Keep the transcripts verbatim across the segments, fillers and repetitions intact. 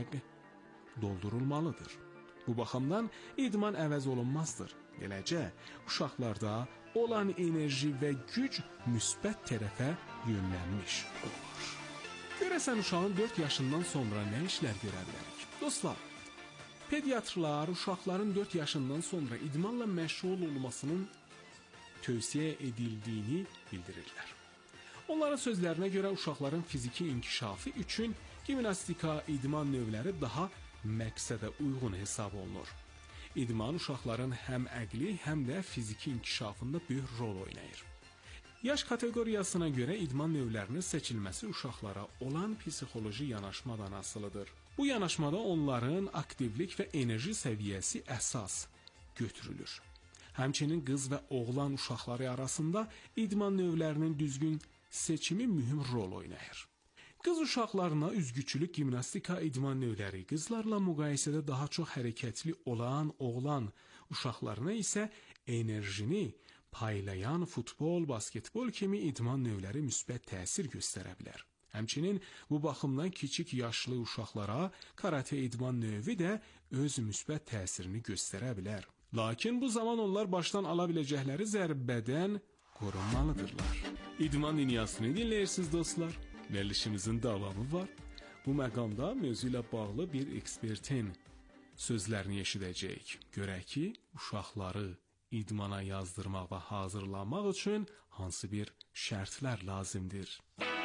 doldurulmalıdır. Bu baxımdan idman əvəz olunmazdır. Eləcə, uşaqlarda olan enerji və güc müsbət tərəfə yönlənmiş olur. Görəsən uşağın dörd yaşından sonra nə işlər görə bilərik? Dostlar, pediatrlar uşaqların dörd yaşından sonra idmanla məşğul olmasının tövsiyə edildiyini bildirirlər. Onların sözlərinə görə uşaqların fiziki inkişafı üçün gimnastika, idman növləri daha məqsədə uyğun hesab olunur. İdman uşaqların həm əqli, həm də fiziki inkişafında böyük rol oynayır. Yaş kateqoriyasına görə idman növlərinin seçilməsi uşaqlara olan psixoloji yanaşmadan asılıdır. Bu yanaşmada onların aktivlik və enerji səviyyəsi əsas götürülür. Həmçinin qız və oğlan uşaqları arasında idman növlərinin düzgün seçimi mühüm rol oynayır. Qız uşaqlarına üzgüçülük, gimnastika idman növləri, qızlarla müqayisədə daha çox hərəkətli olan oğlan uşaqlarına isə enerjini paylayan futbol, basketbol kimi idman növləri müsbət təsir göstərə bilər. Həmçinin bu baxımdan kiçik yaşlı uşaqlara karate idman növü də öz müsbət təsirini göstərə bilər. Lakin bu zaman onlar başdan ala biləcəkləri zərbədən qorunmalıdırlar. İdman dünyasını dinləyirsiniz dostlar. Verilişimizin davamı var. Bu məqamda mövzu ilə bağlı bir ekspertin sözlərini eşidəcəyik. Görək ki, uşaqları idmana yazdırmaq və hazırlamaq üçün hansı bir şərtlər lazımdır?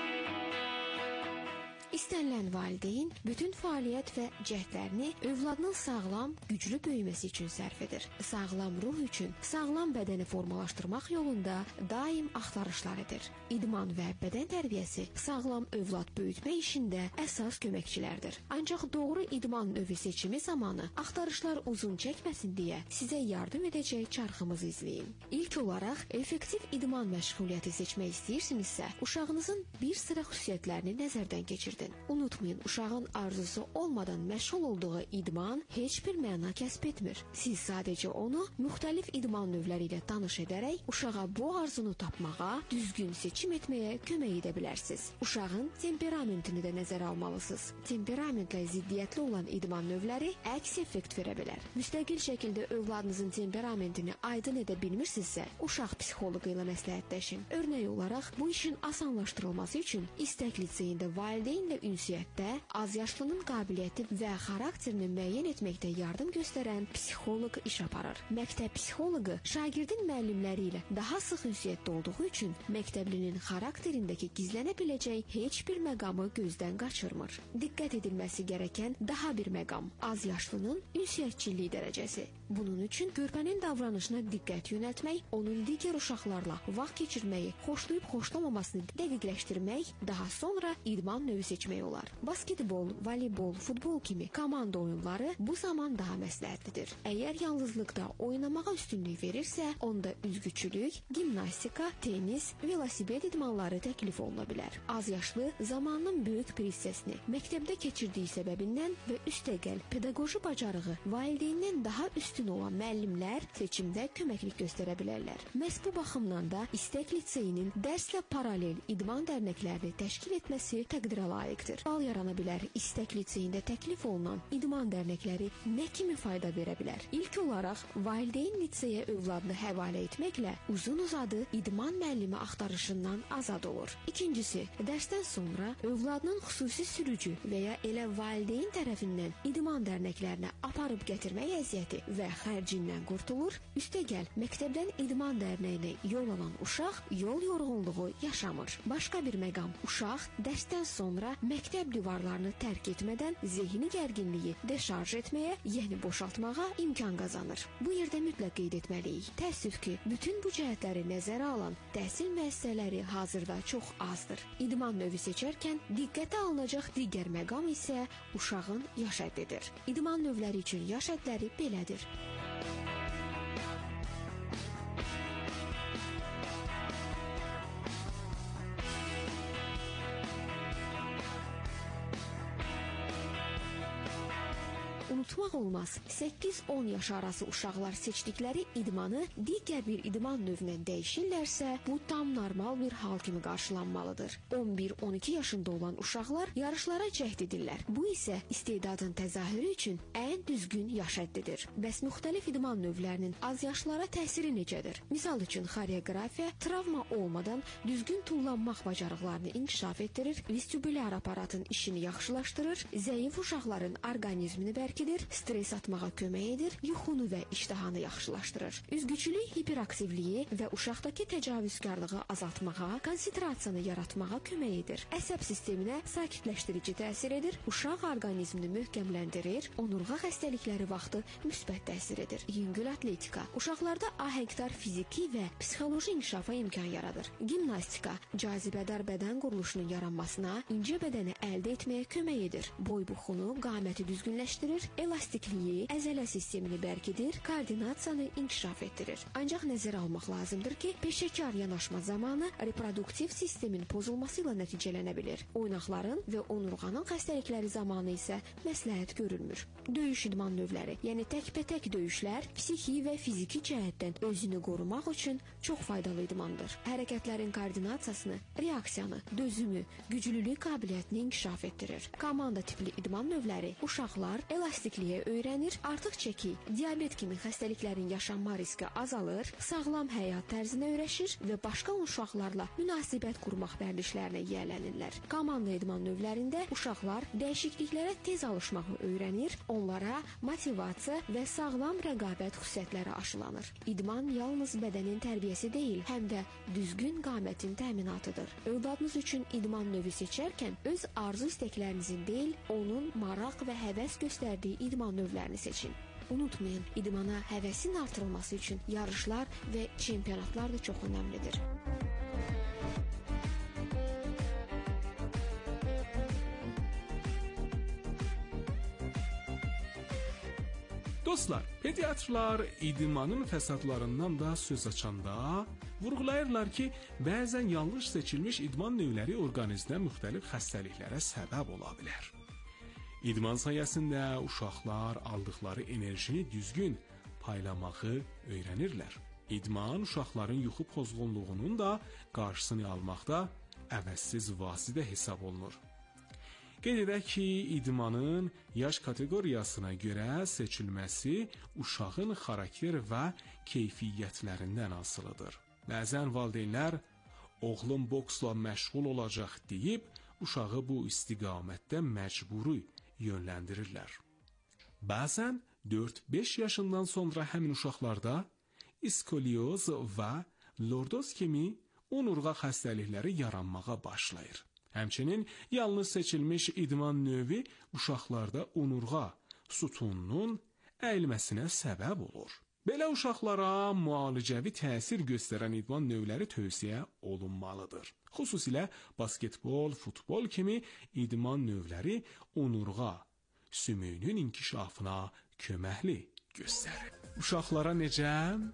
İstənilən valideyn bütün fəaliyyət və cəhdlərini övladının sağlam, güclü böyüməsi üçün sərf edir. Sağlam ruh üçün sağlam bədəni formalaşdırmaq yolunda daim axtarışlar edir. İdman və bədən tərbiyəsi sağlam övlad böyütmə işində əsas köməkçilərdir. Ancaq doğru idman növü seçimi zamanı axtarışlar uzun çəkməsin deyə sizə yardım edəcək çarxımızı izləyin. İlk olaraq effektiv idman məşğuliyyəti seçmək istəyirsinizsə, uşağınızın bir sıra xüsusiyyətlərini nəzərdən keçirdin. Unutmayın, uşağın arzusu olmadan məşğul olduğu idman heç bir məna kəsb etmir. Siz sadəcə onu müxtəlif idman növləri ilə tanış edərək uşağa bu arzunu tapmağa, düzgün seçim etməyə kömək edə bilərsiniz. Uşağın temperamentini də nəzərə almalısınız. Temperamentlə ziddiyyətli olan idman növləri əks effekt verə bilər. Müstəqil şəkildə övladınızın temperamentini aydın edə bilmirsinizsə, uşaq psixoloqu ilə məsləhətləşin. Örnək olaraq, bu işin asanlaşdırılması üçün istək liseyində valideynlə ünsiyyətdə azyaşlının qabiliyyəti və xarakterini müəyyən etməkdə yardım göstərən psixoloq iş aparır. Məktəb psixoloqu şagirdin müəllimləri ilə daha sıx ünsiyyətdə olduğu üçün məktəblinin xarakterindəki gizlənə biləcək heç bir məqamı gözdən qaçırmır. Diqqət edilməsi gərəkən daha bir məqam: azyaşlının ünsiyyətçiliyi dərəcəsi. Bunun üçün körpənin davranışına diqqət yönəltmək, onun digər uşaqlarla vaxt keçirməyi, xoşlayıb xoşlamamasını dəqiqləşdirmək, daha sonra idman növü seçmək olar. Basketbol, voleybol, futbol kimi komanda oyunları bu zaman daha məsləhətlidir. Əgər yalnızlıqda oynamağa üstünlük verirsə, onda üzgüçülük, gimnastika, tenis, velosiped idmanları təklif oluna bilər. Az yaşlı zamanının böyük bir hissəsini məktəbdə keçirdiyi səbəbindən və üstəgəl pedaqoji bacarığı valideyndən daha üstün olan müəllimlər seçimdə köməklik göstərə bilərlər. Məhz bu baxımdan da İstək liseyinin dərslə paralel idman dərnəklərini təşkil etməsi təqdirə layiqdir. Bal yarana bilər. İstək liseyində təklif olunan idman dərnəkləri nə kimi fayda verə bilər? İlk olaraq, valideyn liseyə övladını həvalə etməklə uzun-uzadı idman müəllimi axtarışından azad olur. İkincisi, dərsdən sonra övladının xüsusi sürücü və ya elə valideyn tərəfindən idman dərnəklərinə aparıb gətirmək əziyyəti və xərcindən qurtulur. Üstəgəl, məktəbdən idman dərnəyinə yol alan uşaq yol yorğunluğu yaşamır. Başqa bir məqam: uşaq dərsdən sonra məktəb divarlarını tərk etmədən zehni gərginliyi deşarj etməyə, yəni boşaltmağa imkan qazanır. Bu yerdə mütləq qeyd etməliyik. Təəssüf ki, bütün bu cəhətləri nəzərə alan təhsil müəssisələri hazırda çox azdır. İdman növü seçərkən diqqətə alınacaq digər məqam isə uşağın yaş həddidir. İdman növləri üçün yaş hədləri belədir. unutmaq olmaz, səkkiz on yaş arası uşaqlar seçdikləri idmanı digər bir idman növünə dəyişirlərsə, bu tam normal bir hal kimi qarşılanmalıdır. on bir on iki yaşında olan uşaqlar yarışlara cəhd edirlər. Bu isə istedadın təzahürü üçün ən düzgün yaş həddidir. Bəs müxtəlif idman növlərinin az yaşlara təsiri necədir? Misal üçün, xoreografiya travma olmadan düzgün tullanmaq bacarıqlarını inkişaf etdirir, vestibulyar aparatın işini yaxşılaşdırır, zəif uşaqların orqanizmini bərkidir, stres atmağa kömək edir, yuxunu və iştahanı yaxşılaşdırır. Üzgüçülük hiperaktivliyi və uşaqdakı təcavüzkarlığı azaltmağa, konsentrasiyanı yaratmağa kömək edir. Əsəb sisteminə sakitləşdirici təsir edir, uşaq orqanizmini möhkəmləndirir, onurğa xəstəlikləri vaxtı müsbət təsir edir. Yüngül atletika uşaqlarda ahəngdar fiziki və psixoloji inkişafa imkan yaradır. Gimnastika cazibədar bədən quruluşunun yaranmasına, incə bədəni əldə etməyə kömək edir. Boy buxunu, qaməti düzgünləşdirir, elastikliyi, əzələ sistemini bərkidir, koordinasiyanı inkişaf etdirir. Ancaq nəzərə almaq lazımdır ki, peşəkar yanaşma zamanı reproduktiv sistemin pozulması ilə nəticələnə bilir. Oynaqların və onurğanın xəstəlikləri zamanı isə məsləhət görülmür. Döyüş idman növləri, yəni təkbətək döyüşlər psixi və fiziki cəhətdən özünü qorumaq üçün çox faydalı idmandır. Hərəkətlərin koordinasiyasını, reaksiyanı, dözümü, güclülük qabiliyyətini inkişaf etdirir. Komanda tipli idman növləri uşaqlar elastikliyə öyrənir, artıq çəki, diabet kimi xəstəliklərin yaşanma riski azalır, sağlam həyat tərzinə öyrəşir və başqa uşaqlarla münasibət qurmaq vərdişlərinə yiyələnirlər. Komanda idman növlərində uşaqlar dəyişikliklərə tez alışmağı öyrənir, onlara motivasiya və sağlam rəqabət xüsusiyyətləri aşılanır. İdman yalnız bədənin tərbiyəsi deyil, həm də düzgün qamətin təminatıdır. Övladınız üçün idman növü seçərkən öz arzu istəklərinizin deyil, onun maraq və həvəs göstərdiyi idman növlərini seçin. Unutmayın, idmana həvəsin artırılması üçün yarışlar və çempionatlar da çox önəmlidir. Dostlar, pediatrlar idmanın fəsadlarından da söz açanda vurğulayırlar ki, bəzən yanlış seçilmiş idman növləri orqanizmdə müxtəlif xəstəliklərə səbəb ola bilər. İdman sayəsində uşaqlar aldıqları enerjini düzgün paylamağı öyrənirlər. İdman uşaqların yuxu pozğunluğunun da qarşısını almaqda əvəzsiz vasitə hesab olunur. Qeyd edək ki, idmanın yaş kateqoriyasına görə seçilməsi uşağın xarakter və keyfiyyətlərindən asılıdır. Bəzən valideynlər oğlum boksla məşğul olacaq deyib uşağı bu istiqamətdə məcburi yönləndirirlər. Bəzən dörd beş yaşından sonra həmin uşaqlarda iskolioz və lordoz kimi onurğa xəstəlikləri yaranmağa başlayır. Həmçinin yalnız seçilmiş idman növü uşaqlarda onurğa sütununun əyilməsinə səbəb olur. Belə uşaqlara müalicəvi təsir göstərən idman növləri tövsiyə olunmalıdır. Xüsusilə basketbol, futbol kimi idman növləri onurğa sümüyünün inkişafına köməkli göstərir. Uşaqlara necə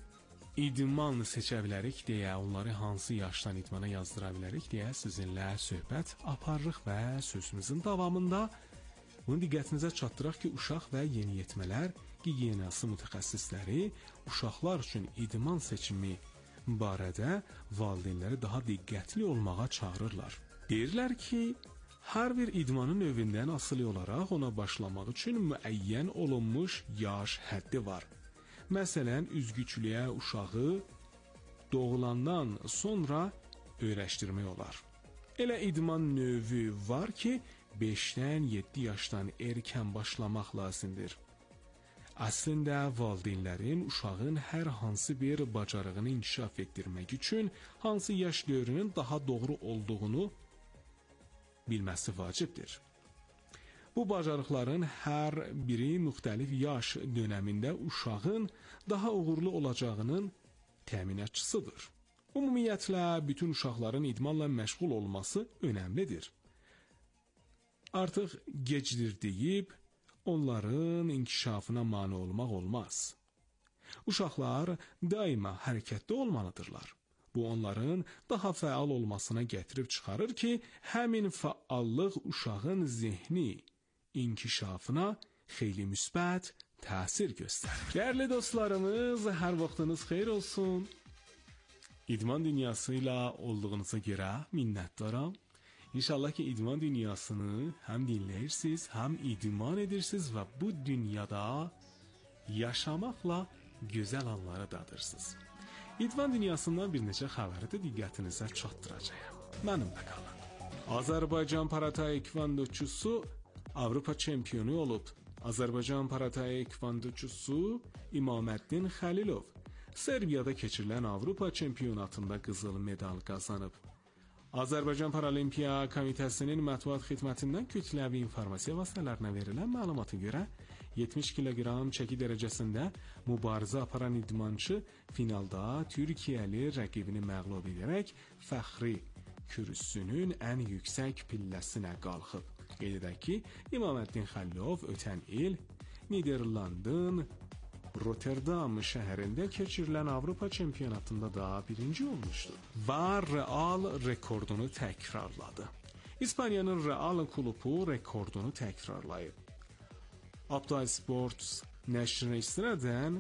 idman seçə bilərik deyə, onları hansı yaşdan idmana yazdıra bilərik deyə sizinlə söhbət aparırıq və sözümüzün davamında bunu diqqətinizə çatdıraq ki, uşaq və yeniyetmələr gigiyenası mütəxəssisləri uşaqlar üçün idman seçimi barədə valideynləri daha diqqətli olmağa çağırırlar. Deyirlər ki, hər bir idmanın növündən asılı olaraq ona başlamaq üçün müəyyən olunmuş yaş həddi var. Məsələn, üzgüçlüyə uşağı doğulandan sonra öyrəşdirmək olar. Elə idman növü var ki, beşdən yeddi yaşdan erkən başlamaq lazımdır. Əslində, valideynlərin uşağın hər hansı bir bacarığını inkişaf etdirmək üçün hansı yaş dövrünün daha doğru olduğunu bilməsi vacibdir. Bu bacarıqların hər biri müxtəlif yaş dönəmində uşağın daha uğurlu olacağının təminatçısıdır. Ümumiyyətlə, bütün uşaqların idmanla məşğul olması önəmlidir. Artıq gecdir deyib, onların inkişafına mane olmaq olmaz. Uşaqlar daima hərəkətdə olmalıdırlar. Bu, onların daha fəal olmasına gətirib çıxarır ki, həmin fəallıq uşağın zehni inkişafına xeyli müsbət təsir göstərir. Dəyərli dostlarımız, hər vaxtınız xeyir olsun. İdman dünyası ilə olduğunuza görə minnətdaram. İnşallah ki idman dünyasını həm dinləyirsiniz, həm idman edirsiniz və bu dünyada yaşamaqla gözəl anları dadırsınız. İdman dünyasından bir neçə xəbəri də diqqətinizə çatdıracağam. Mənimlə qalın. Azərbaycan para taekvondoçusu Avropa çempionu olub. Azərbaycan para taekvondoçusu İmaməddin Xəlilov Serbiyada keçirilən Avropa çempionatında qızıl medal qazanıb. Azərbaycan Paralimpiya Komitəsinin mətbuat xidmətindən kütləvi informasiya vasitələrinə verilən məlumata görə yetmiş kiloqram çəki dərəcəsində mübarizə aparan idmançı finalda Türkiyəli rəqibini məğlub edərək fəxri kürsünün ən yüksək pilləsinə qalxıb. Qeyd edək ki, İmaməddin Xəlilov ötən il Niderlandın Rotterdam şəhərində keçirilən Avropa çempionatında da birinci olmuşdu və Real rekordunu təkrarladı. İspaniyanın Real klubu rekordunu təkrarlayıb. Abday Sports nəşrinə istinadən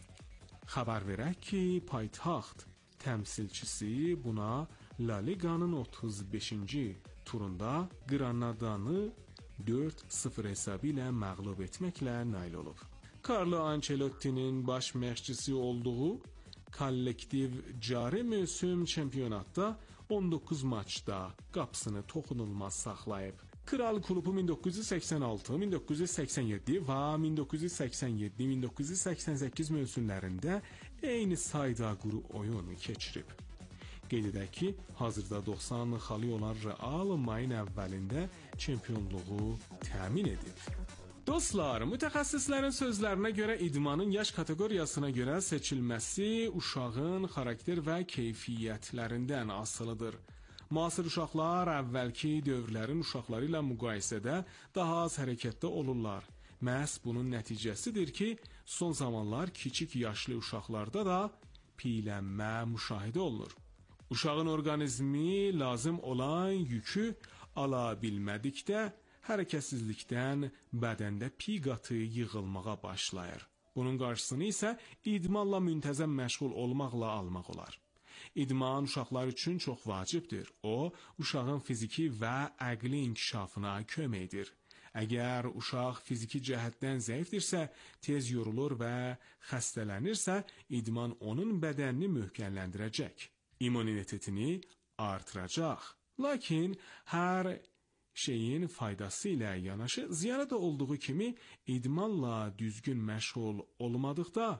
xəbər verək ki, paytaxt təmsilçisi buna La Liga'nın otuz beşinci turunda Granadanı dörd sıfır hesabı ilə məğlub etməklə nail olub. Carlo Ancelotti'nin baş məşqçisi olduğu kollektiv cari mövsüm çempionatda on doqquz maçda qapısını toxunulmaz saxlayıb. Kral klubu min doqquz yüz səksən altı, min doqquz yüz səksən yeddi və min doqquz yüz səksən yeddi min doqquz yüz səksən səkkiz mövsümlərində eyni sayda quru oyun keçirib. Qeyd edək ki, hazırda doxsan xali olan Real mayın əvvəlində çempionluğu təmin edib. Dostlar, mütəxəssislərin sözlərinə görə idmanın yaş kateqoriyasına görə seçilməsi uşağın xarakter və keyfiyyətlərindən asılıdır. Müasir uşaqlar əvvəlki dövrlərin uşaqları ilə müqayisədə daha az hərəkətdə olurlar. Məhz bunun nəticəsidir ki, son zamanlar kiçik yaşlı uşaqlarda da piylənmə müşahidə olunur. Uşağın orqanizmi lazım olan yükü ala bilmədikdə, hərəkətsizlikdən bədəndə piy qatı yığılmağa başlayır. Bunun qarşısını isə idmanla müntəzəm məşğul olmaqla almaq olar. İdman uşaqlar üçün çox vacibdir. O, uşağın fiziki və əqli inkişafına kömək edir. Əgər uşaq fiziki cəhətdən zəifdirsə, tez yorulur və xəstələnirsə, idman onun bədənini möhkəmləndirəcək, immunitetini artıracaq. Lakin hər şeyin faydası ilə yanaşı ziyanı da olduğu kimi idmanla düzgün məşğul olmadıqda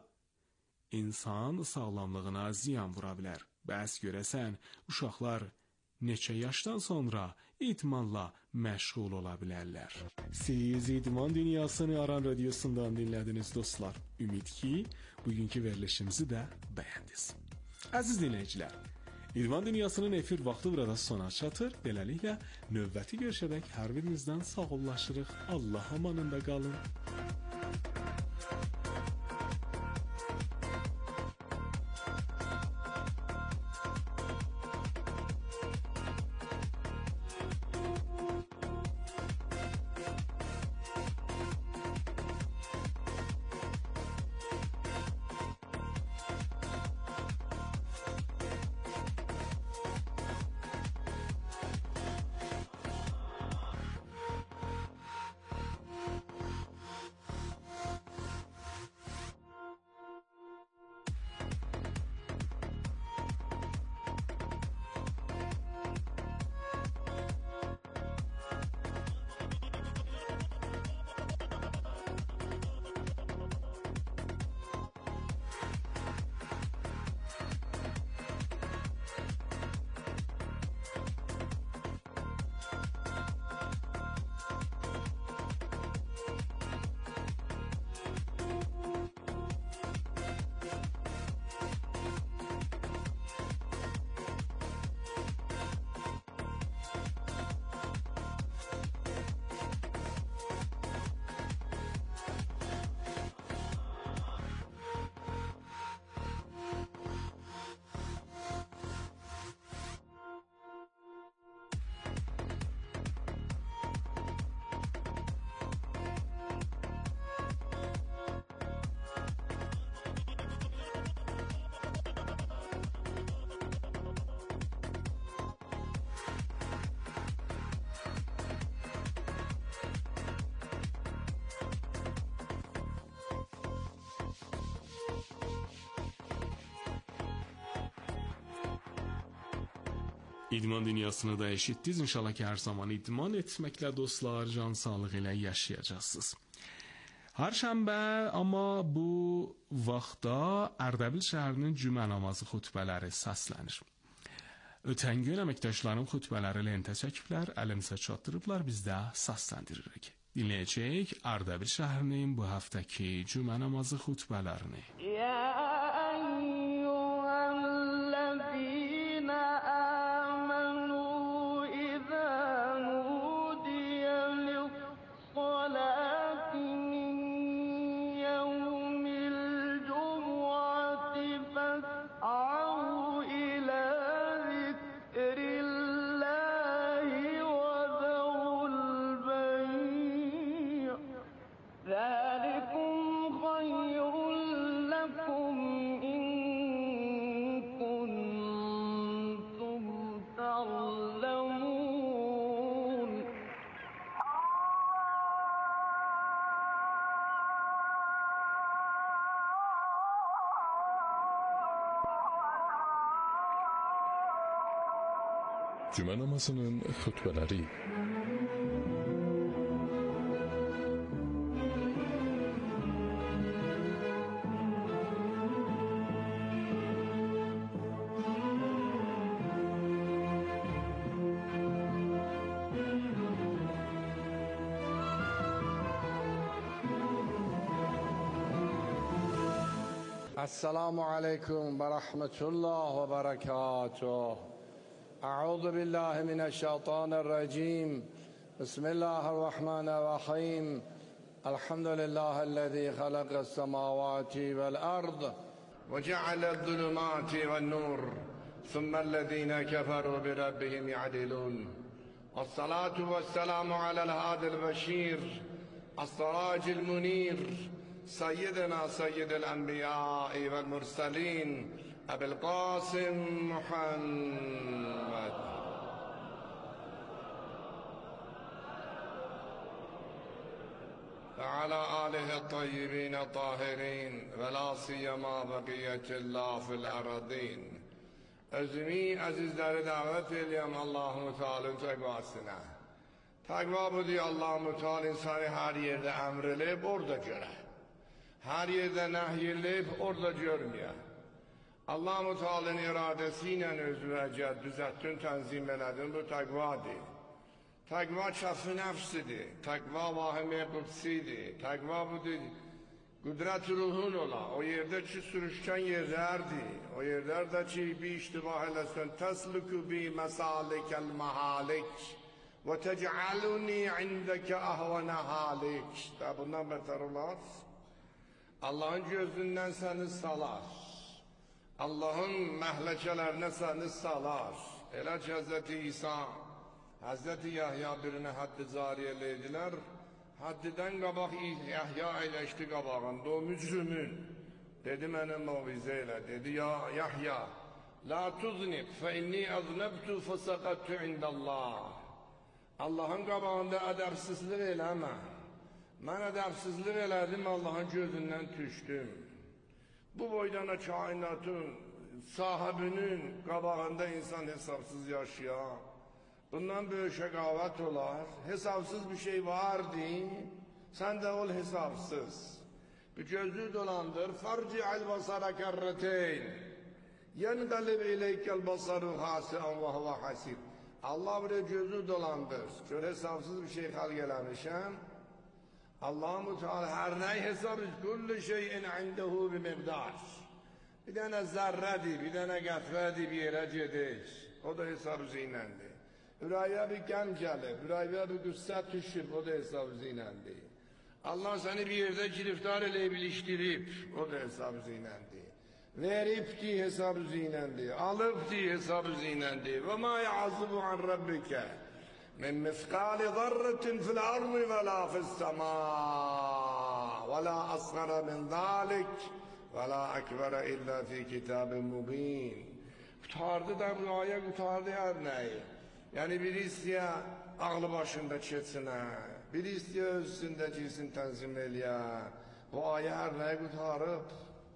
insan sağlamlığına ziyan vura bilər. Bəs görəsən, uşaqlar neçə yaşdan sonra idmanla məşğul ola bilərlər? Siz İdman Dünyasını Aran Radiosundan dinlədiniz dostlar. Ümid ki, bugünkü verilişimizi də bəyəndiniz. Əziz dinləyicilər, İdman Dünyasının efir vaxtı burada sona çatır. Beləliklə, növbəti görüşədək hər birinizdən sağollaşırıq. Allah amanında qalın. İdman dünyasını da eşitdiniz. İnşallah ki hər zaman idman etməklə dostlar, can sağlığı ilə yaşayacaqsınız. Hər şənbə amma bu vaxtda Ərdəbil şəhərinin cümə namazı xutbələri səslənir. Ötən gün əməkdaşlarım xutbələri lentə çəkiblər, əlimizə çatdırıblar, biz də səsləndiririk. Dinləyəcəyik Ərdəbil şəhərinin bu həftəki cümə namazı xutbələrini. Ya eyyuhəl-ləzīnə əmənu izə nudiyə lis-salati min yevmil cumu'ati fes'au ilə zikrillahi və zərul bey' zəlikum xayrun lekum in kuntum ta'lemun. Cümə namazının xutbələri. السلام عليكم ورحمة الله وبركاته. أعوذ بالله من الشيطان الرجيم. بسم الله الرحمن الرحيم. الحمد لله الذي خلق السماوات والأرض وجعل الظلمات والنور ثم الذين كفروا بربهم يعدلون. والصلاة والسلام على الهادي البشير السراج المنير سيدنا سيد الأنبياء والمرسلين أبي القاسم محمد وعلى آله الطيبين الطاهرين ولا سيما بقية الله في الأرضين. Özümü azizleri davet edeyim Allah-u Teala'nın takvasına. Takva bu diye Allah-u Teala insanı her yerde emredip orada göre. Her yerde nehyedip orada görmüyor. Allah-u Teala'nın iradesiyle özvəcə düzəltdin, tənzim elədin, bu takvadır. Takva şəf-i nəfsidir, takva vahim-i qudsidir, takva budur, qüdrət ruhun ola, o yerde ki sürüşkən yerlərdir, o yerlərdə ki bir iştibah eləsən, təsluku bi məsalikəl məhalik və təcəluni indəkə əhvənə halik. Da bundan bətər olar. Allah'ın gözündən səni salar. Allah'ın məhləkələrinə səni salar. Elə ki Həzrəti İsa, Həzrəti Yahya birinə haddi cariyə edilər. Haddidən qabaq Yahya eləşdi qabağında o mücrümün. Dedi mənə mavizə elə. Dedi ya Yahya, la tuznib fe inni aznabtu fesaqattu indallah. Allah'ın qabağında ədəbsizlik eləmə. Mən ədəbsizlik elədim, Allah'ın gözündən düşdüm. Bu boydana kainatın sahibinin qabağında insan hesapsız yaşayar. Bundan böyük şəqavət olar. Hesapsız bir şey vardı, sən də ol hesapsız. Bir gözlüğü dolandır. Farci'al basara kerreteyn. Yenqalib ileykel basaru hasi'an ve huve hasib. Allah buraya gözlüğü dolandır. Gör hesapsız bir şey xalq eləmişəm. Allah-u Teala hər nəy hesab et. Kullu şeyin indehu bi miqdar. Bir dənə zərrədir, bir dənə qətrədir, bir yerə gedir. O da hesab üzerinədir. Ürəyə bir qəm gəlir, ürəyə bir qüssət düşüb, o da hesab üzerinədir. Allah səni bir yerdə giriftar eləyib, ilişdirib, o da hesab üzerinədir. Veribdi hesab üzerinədir, alıbdi hesab üzerinədir. Və ma ya'zubu an rabbikə min misqali zarratin fil ardı və la fis səma və la asğara min zalik və la əkbərə illə fi kitabin mubin. Qutardı da bu ayə, qutardı hər nəyi. Yani biri istəyə ağlı başında keçsinə, biri istəyə özündə cilsin tənzim eləyə. Bu ayə hər nəyi qutarıb.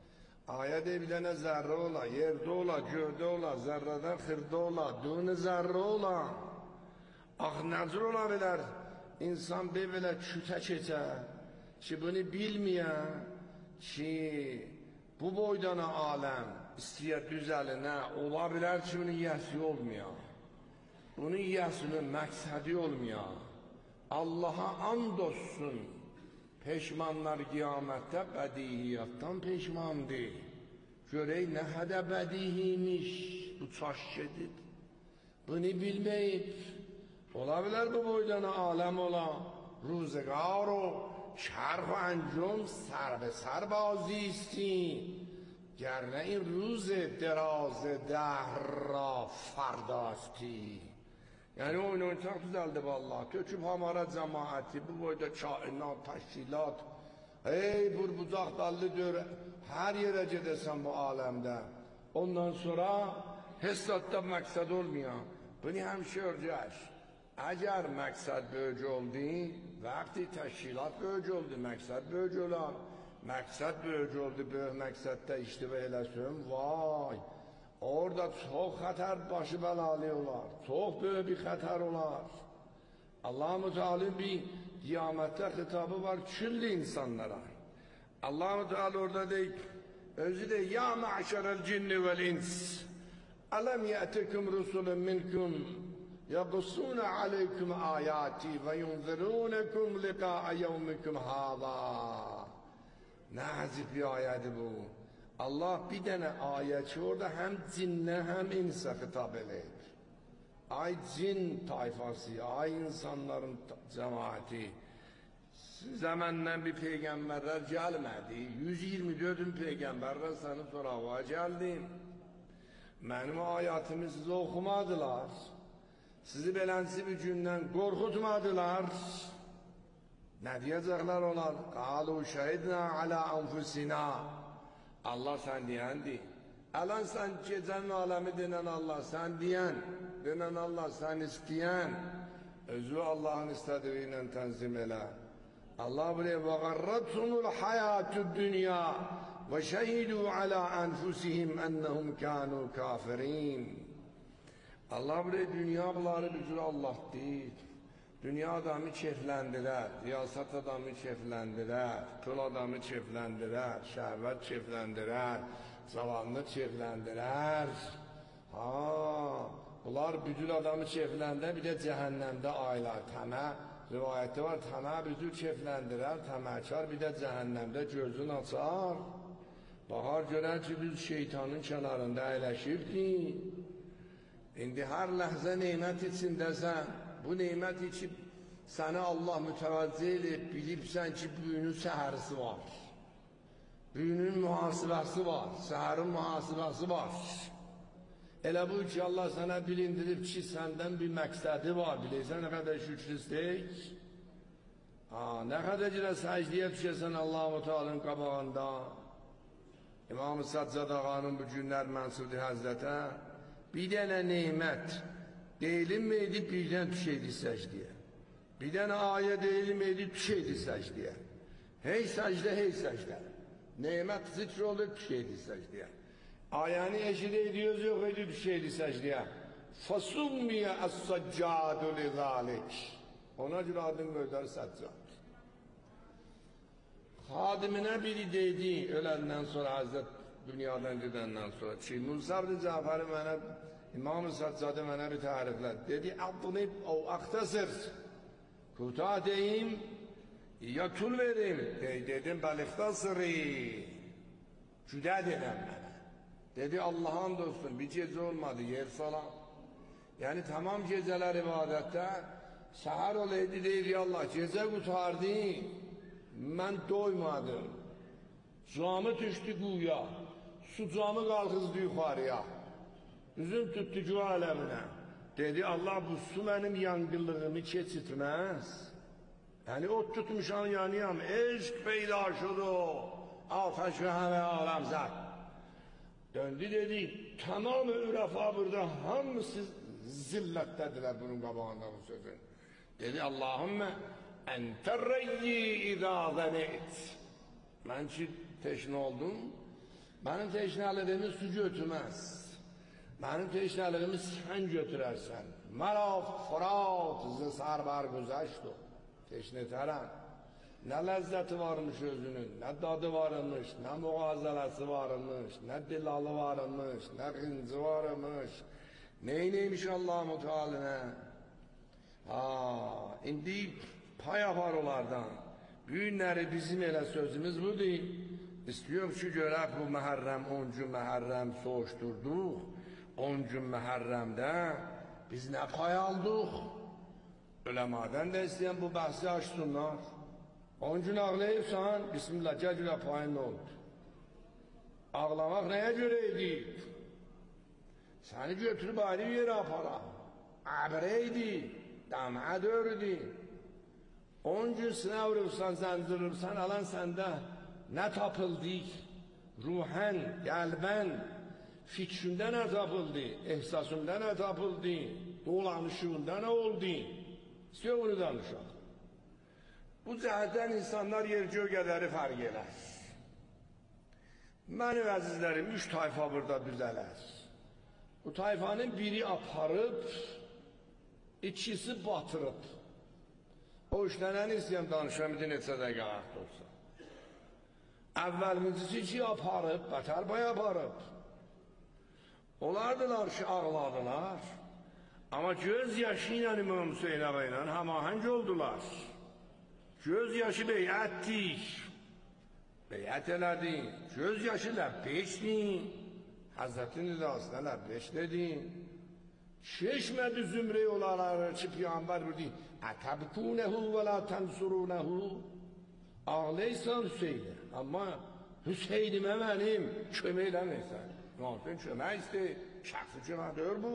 Ayədə bir dənə zərrə ola, yerdə ola, göydə ola, zərrədən xırda ola, dünü zərrə ola. Ax, nəcür ola bilər, insan belə kütə keçə, ki, bunu bilməyən, ki, bu boydana aləm, istəyət düzəlinə, ola bilər ki, bunun yəsi olmayan, bunun yəsinin məqsədi olmayan, Allaha and olsun, peşmanlar qiyamətdə bədihiyyatdan peşmandır. Görək nə hədə bədihiymiş, bu çaş gedib, bunu bilməyib. Ola bilər bu boydana aləm ola, روزگار و چرخ و انجم سر به سر بازیستی گرنه این روز دراز دهر را فرداستی. یعنی اون اون çok güzeldi vallahi. Köçüp hamarat cemaati bu boyda kainat, təşkilat, ey burbucaq dallı dör, her yere gedəsən bu alemde. Ondan sonra hesatda məqsəd olmayan, bunu həmişə örgəş. Əgər məqsəd böyük oldu, vəqti təşkilat böyük oldu, məqsəd böyük olar. Məqsəd böyük oldu, böyük məqsəddə iştivə eləsin, vay! Orada çox xətər başı bəlalı olar, çox böyük bir xətər olar. Allah-u Teala bir qiyamətdə xitabı var külli insanlara. Allah-u Teala orada deyir, özü de ya mə'şərəl cinni vəl-ins ələm yətikum rusulun minkum يقصون عليكم آياتي وينذرونكم لقاء يومكم هذا. Ne azip bir ayeti bu. Allah bir tane ayet orada hem cinne hem insa hitap eder. Ay cin tayfası, ay insanların cemaati. Zamandan bir peygamberler gelmedi. yüz yirmi dört peygamberler sana sonra geldi. Benim ayetimi size okumadılar. Sizi belensi bir günden korkutmadılar. Ne diyecekler onlar? قَالُوا شَهِدْنَا عَلَى أَنْفُسِنَا. Allah sen diyendi. Alan sen gecenin alemi denen Allah sen diyen. Denen Allah sen isteyen. Özü Allah'ın istediğiyle tenzim ele. Allah buraya وَغَرَّتْهُمُ الْحَيَاةُ الدُّنْيَا وَشَهِدُوا عَلَى أَنْفُسِهِمْ أَنَّهُمْ كَانُوا كَافِرِينَ. Allah buraya dünya bunları bücür Allah değil. Dünya adamı keyfləndirər, riyasat adamı keyfləndirər, pul adamı keyfləndirər, şəhvət keyfləndirər, zavallı keyfləndirər. Ha, bunlar bücür adamı keyfləndirər, bir də cəhənnəmdə aylar. Təmə, rivayətdə var, təmə bücür keyfləndirər, təməkar bir də cəhənnəmdə gözün açar. Bahar görər ki, biz şeytanın kənarında əyləşibdik. İndi hər ləhzə neymət içindəsən, bu neymət içib səni Allah mütəvəccə edib, bilibsən ki, büyünün səhərisi var. Büyünün mühasibəsi var, səhərin mühasibəsi var. Elə bu ki, Allah sənə bilindirib ki, səndən bir məqsədi var, bilirsən nə qədər şükrüstəyik. Nə qədər girə səcdiyə düşəsən Allah-u Teala'nın qabağında. İmam-ı Saccad ağanın bu günlər mənsudur Həzrətə, bir dənə neymət deyilməydi, birdən düşəydi səcdiyə. Bir dənə ayə deyilməydi, düşəydi səcdiyə. Hey səcdə, hey səcdə. Neymət zikr olur, düşəydi səcdiyə. Ayəni eşid ediyoruz, yox idi, düşəydi səcdiyə. Fasummiyə əs-səccadu li-zalik. Ona görə adın qoydar səccad. Xadiminə biri deydi, öləndən sonra Həzrət dünyadan gedəndən sonra ki, Musa ibn Cəfəri mənə, İmam-ı Səccadı mənə bir təriflədi. Dedi, Abdunib o axtasır, kuta deyim, ya tul verim. Dey, dedim, bəl-ixtasırı, cüdə dedəm mənə. Dedi, Allah'ın dostum, bir gecə olmadı, yer salam. Yəni, tamam gecələr ibadətdə, səhər olaydı, deyir, ya Allah, gecə qutardı, mən doymadım. Camı düşdü quya, su camı qalxızdı yuxarıya. Üzüm tutdu ki aləminə. Dedi, Allah bu su mənim yangınlığımı keçitməz. Yəni, ot tutmuşan yanıyam, eşq peyda şudu, afəş və həvə aləmzət. Döndü dedi, tamamı ürəfa burada, hamısı zillətdədirlər bunun qabağında bu sözün. Dedi, Allahümmə, əntər rəyyi idə zənət. Mən ki, teşne oldum. Mənim teşnəliyimi su götürməz. Mənim teşnəliyimi sən götürərsən. Mərə Fırat sərbar güzəşdu. Teşnətərəm. Nə ləzzəti varmış özünün, nə dadı varmış, nə müğazələsi varmış, nə dilalı varmış, nə qıncı varmış. Neyneymiş Allah-u Teala'na? Ha, indi pay yapar onlardan. Bu günləri bizim elə sözümüz budur. İstiyorum ki, görək bu Məhərrəm, on gün Məhərrəm soğuşturduq. on gün Məhərrəmdə biz nə pay aldıq? Öləmadən də istəyən bu bəhsi açsınlar. on gün ağlayırsan, Bismillah, gəl gülə payın ne oldu? Ağlamaq nəyə görə edib? Səni götürüb ayrı bir yerə apara. Əbrə idi, dəmə dördü. on gün sinə vurursan, zəncirursan, alan səndə nə tapıldı? Ruhən, qəlbən, fikrində nə tapıldı? Ehsasında nə tapıldı? Dolanışığında nə oldu? İstiyor bunu danışaq. Bu cəhətdən insanlar yer-göy qədəri fərq elər. Mənim əzizlərim, üç tayfa burada düzələr. Bu tayfanın biri aparıb, ikisi batırıb. O işlənəni istəyəm danışam, bir neçə dəqiqə vaxt olsa. Əvvəlimizi ki aparıb, bətər pay aparıb. Onlardılar ki, ağladılar. Amma göz yaşı ilə İmam Hüseyin ağa ilə həmahəng oldular. Göz yaşı beyətdik. Beyət elədik. Göz yaşı ləbbeşdik. Həzrətin nidasına ləbbeş dedik. Çeşmədi zümre olarlar ki, Peyğəmbər buyurdu, ətəbkûnehu və la tənsurûnehu. Ağlaysan Hüseyin'e, amma Hüseyin'ime mənim kömək eləməysən. Nasıl kömək istəyir, şəxsi köməkdir bu.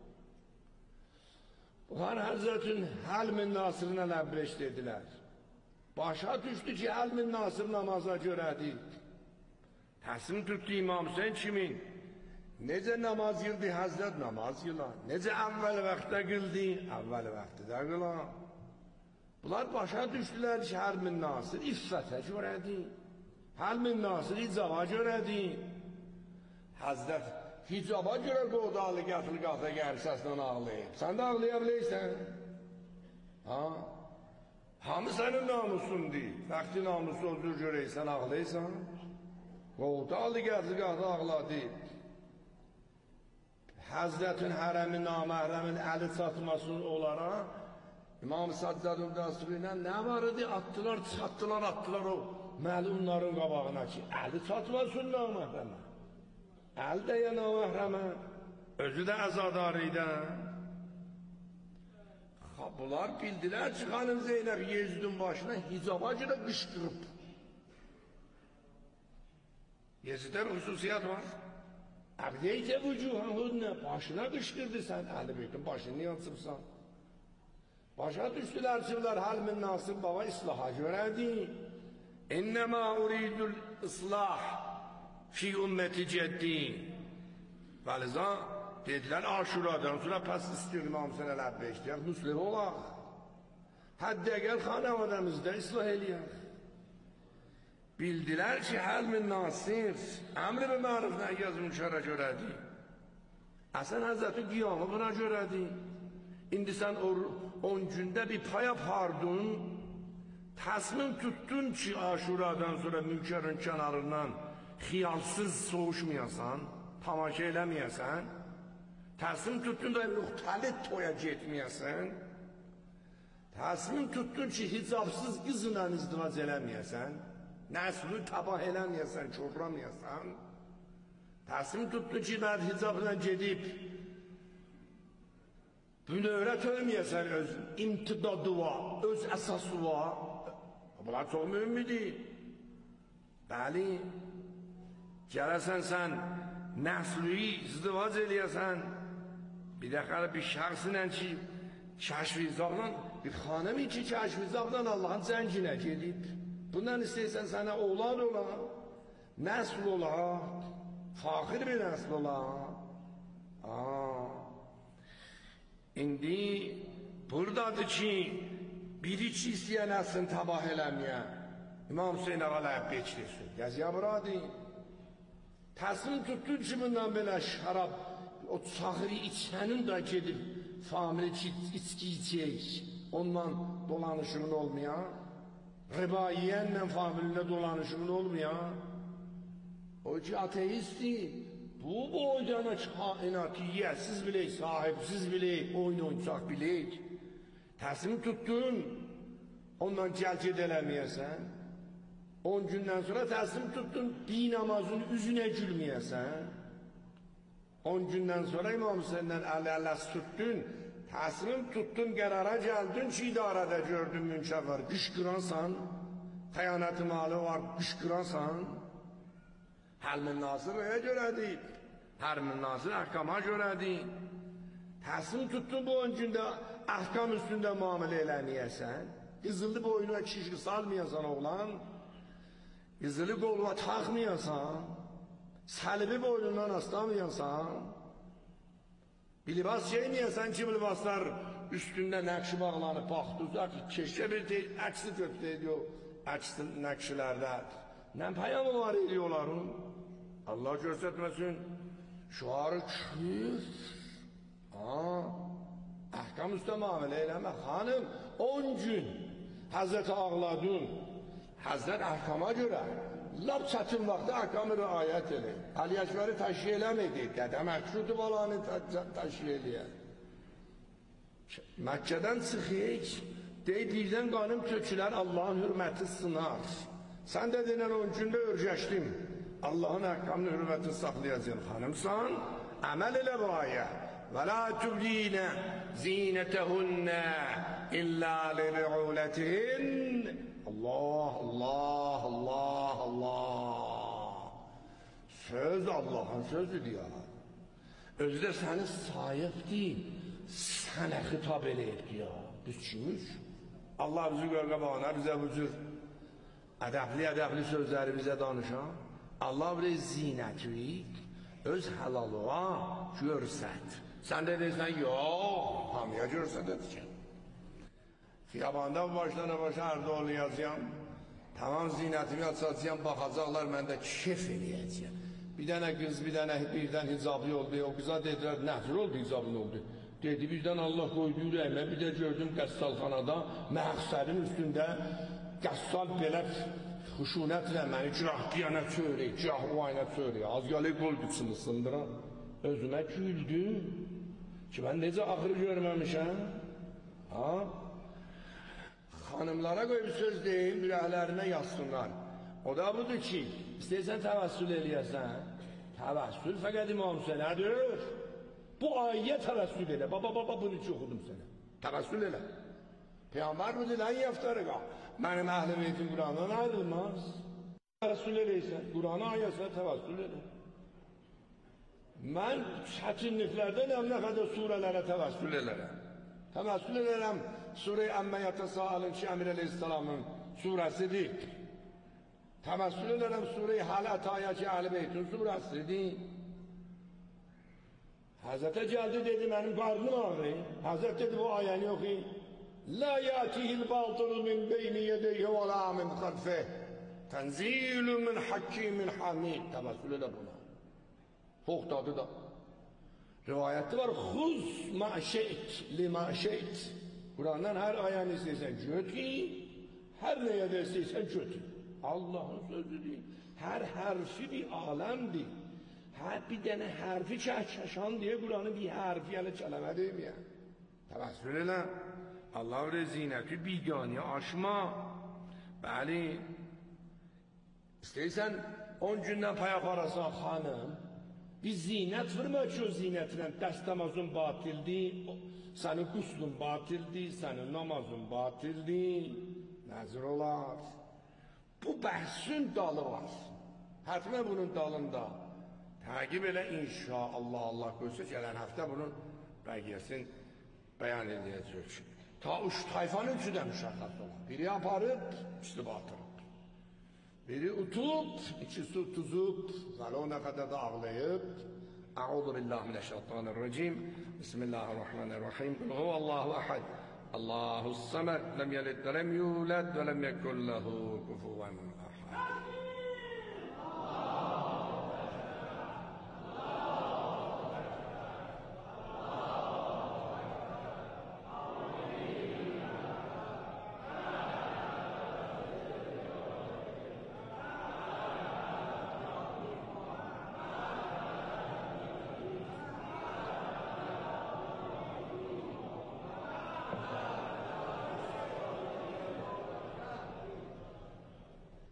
Bunlar Həzrətin Həlmin Nasırına ləbbeş dedilər. Başa düşdü ki, Həlmin Nasır namaza görədik. Təslim tutdu İmam Hüseyin kimin? Necə namaz yıldı Həzrət namaz yılan. Necə əvvəl vaxtda qıldı, əvvəl vaxtda qılan. Bunlar başa düşdülər ki, Həlmin Nasır iffətə görədi. Həlmin Nasır icaba görədi. Həzrət hicaba görə qoğdu alı qətl qatə gəlir səslə ağlayıb. Sən də ağlaya biləysən. Ha? Hamı sənin namusundur. Vaxtı namusu olur görəysən ağlaysan. Qoğdu alı qətl qatə ağladı. Həzrətin hərəmi naməhrəmin əli çatmasın onlara İmam Saccadın Dastığı ilə nə var idi? Attılar, çatdılar, attılar o məlumların qabağına ki, əli çatmasın naməhrəmə. Əl də ya naməhrəmə, özü də əzadar idi. Bunlar bildilər ki, xanım Zeynəb Yezidin başına hicaba görə qışqırıb. Yeziddə xüsusiyyət var. Əbdeycə vücuhəhudnə, başına qışqırdı sən, əli büyükün başını yansıbsan. Başa düşdülər ki, bunlar Həlmin Nasır baba islaha görədi. İnnəmə uridul islah fi ümməti cəddi. Vəliza dedilər Aşuradan sonra pəs istəyir İmam Hüseyin ləbbeyk deyək, müslih olaq. Həddə gəl xanəvədəmizdə islah eləyək. Bildilər ki, Həlmin Nasir əmri və məruf nəyyəz münşərə görədi. Əsən Həzrəti qiyamı buna görədi. İndi sən on gündə bir pay apardın, təsmin tuttun ki, Aşuradan sonra mülkərin kənarından xiyalsız soğuşmayasan, tamaşa eləməyəsən, təsmin tuttun da müxtəlit toya getməyəsən, təsmin tuttun ki, hicabsız qızla izdivac eləməyəsən, nəslü tabah eləməyəsən, körləməyəsən, təsmin tuttun ki, mən hicabla gedib, bunu öyrətməyəsən öz imtidadı var, öz əsası var. Bunlar çox mühümmidir. Bəli, gələsən sən nəslüyü izdivac eləyəsən, bir dəxələ bir şəxsinlə ki, kəşvizaqdan, bir xanəmi ki, kəşvizaqdan Allahın cənginə gedib. Bundan istəyirsən sənə oğlan ola, nəsl ola, faxir bir nəsl ola. Aa. İndi buradadır ki, biri ki istəyən əslin tabah eləməyən İmam Hüseyin ağa ləbbeyk desin. Gəziyə buradı. Təslim tutdun ki, bundan belə şərab, o çağırı içənin də gedib, famili içki içək, ondan dolanışımın olmayan, riba yiyənlə familində dolanışımın olmayan, o ki, ateisti, bu boydana kainatı yiyəsiz bilək, sahibsiz bilək, oyun oyuncaq bilək, təslim tutdun, ondan cəlcid eləməyəsən, on gündən sonra təslim tutdun, bir namazın üzünə gülməyəsən, on gündən sonra İmam Hüseyndən əl-ələs tutdun, təslim tutdun, qərara gəldin ki, idarədə gördün münkər var, qışqıransan, xəyanəti malı var, qışqıransan, Həlmin Nasır nəyə görədir? Həlmin Nasır əhkama görədir. Təslim tutdun bu on gündə əhkam üstündə müamilə eləməyəsən, qızılı boynuna kişi salmayasan oğlan, qızılı qoluna taxmayasan, səlibi boynundan aslamayasan, bir libas şeyməyəsən ki, bu libaslar üstündə nəqşi bağlanıb, baxduzlar ki, keşkə bir deyil, əksi köpdə ediyor, əksi nəqşilərdə. Nə payamı var ediyorlar onu? Allah göstərməsin, şuarı küf, əhkam üstə müamilə eləmə, xanım, on gün Həzrət ağladın, Həzrət əhkama görə, lap çətin vaxtda əhkamı riayət edin. Əli Əkbəri təşkil eləmedi, Dədə Məqsudu balanı təşkil eləyər. Məkkədən çıxıq, deyib birdən qanım tökülər, Allahın hürməti sınar. Sən də denən on gündə örgəşdim, Allahın əhkamını hürmətini saxlayacaq. Xanımsan, əməl elə bu ayə. وَلَا تُبْدِينَ زِينَتَهُنَّ إِلَّا لِبُعُولَتِهِنَّ Allah, Allah, Allah, Allah. Söz Allah'ın sözüdür ya. Özü də səni sayıqdır, sənə xitab eləyibdir ya. Biz kimik? Allah bizi qörqəbana, bizə bu cür ədəbli-ədəbli sözləri bizə danışan. Allah bilir zinətlik, öz həlalığa görsət. Sən də deyirsən, yox, hamıya görsət edəcək. Xiyabanda başlarına başa ərdə oluyacağım, tamam zinətimi açacağım, baxacaqlar, mən də kef eləyəcəyim. Bir dənə qız, bir dənə birdən hicablı oldu, o qıza dedilər, nəhzir oldu, hicablı oldu. Dedi, birdən Allah qoydu ürəyimə, bir də gördüm qəssalxanada, məqsədin üstündə qəssal belə xuşunətlə məni girah diyənə çörək, girah uvayına çörək, az gələ qol qıçını sındıran, özümə güldüm ki, mən necə axırı görməmişəm, ha? Xanımlara qoyub söz deyim, ürəklərinə yazsınlar. O da budur ki, istəyirsən təvəssül eləyəsən, təvəssül fəqət İmam Hüseynədir. Bu ayyə təvəssül elə, baba baba bunu ki oxudum sənə. Təvəssül elə. Peyğəmbər budur, ən yəftərə mənim əhl-i beytin Qurandan ayrılmaz. Təvəssül eləysən, Quranı ayəsən təvəssül elə. Mən çətinliklərdən nə qədər surələrə təvəssül elərəm. Təvəssül elərəm, Sure-i Əmmə Yətəsəalın ki, Əmir Əleyhisselamın surəsidir. Təvəssül elərəm, Sure-i Həl Ətaya ki, Əhl-i Beytin surəsidir. Həzrətə gəldi, dedi, mənim qarnım ağrıyır. Həzrət dedi, bu ayəni oxuyun. La yətihil baltılı min beyni yedeyhi və la min xəlfeh. Tənzilü min hakkimin hamid. Təvəssül elə buna. Xoxdadı da. Rivayətdə var, xuz məşeyt, li məşeyt. Qurandan hər ayəni istəyirsən götür, hər nəyə də istəyirsən götür. Allahın sözüdür. Hər hərfi bir aləmdir. Hər bir dənə hərfi kəhkəşan deyə Quranı bir hərfi yəni kələmə deməyən. Təvəssül elə. Allah və zinəti biganə aşma. Bəli. İstəyirsən on gündən pay aparasan xanım, bir zinət vurma ki o zinətinə dəstəmazın batildir, sənin quslun batildir, sənin namazın batildir, nəzir olar. Bu bəhsin dalı var. Hətmə bunun dalında. Təqib elə inşallah Allah qoysa gələn həftə bunun bəqiyyəsini bəyan edəcək. Ta üç tayfanın üçü də müşəxəs olan. Biri aparıb, üstü batırıb. Biri utub, ikisi tuzub, və o nə qədər də ağlayıb. Əuzu billahi minəşşeytanirracim. Bismillahirrahmanirrahim. Qul huvallahu əhəd. Allahus saməd. Ləm yəlid və ləm yulad və ləm yekun lehu kufuven əhəd.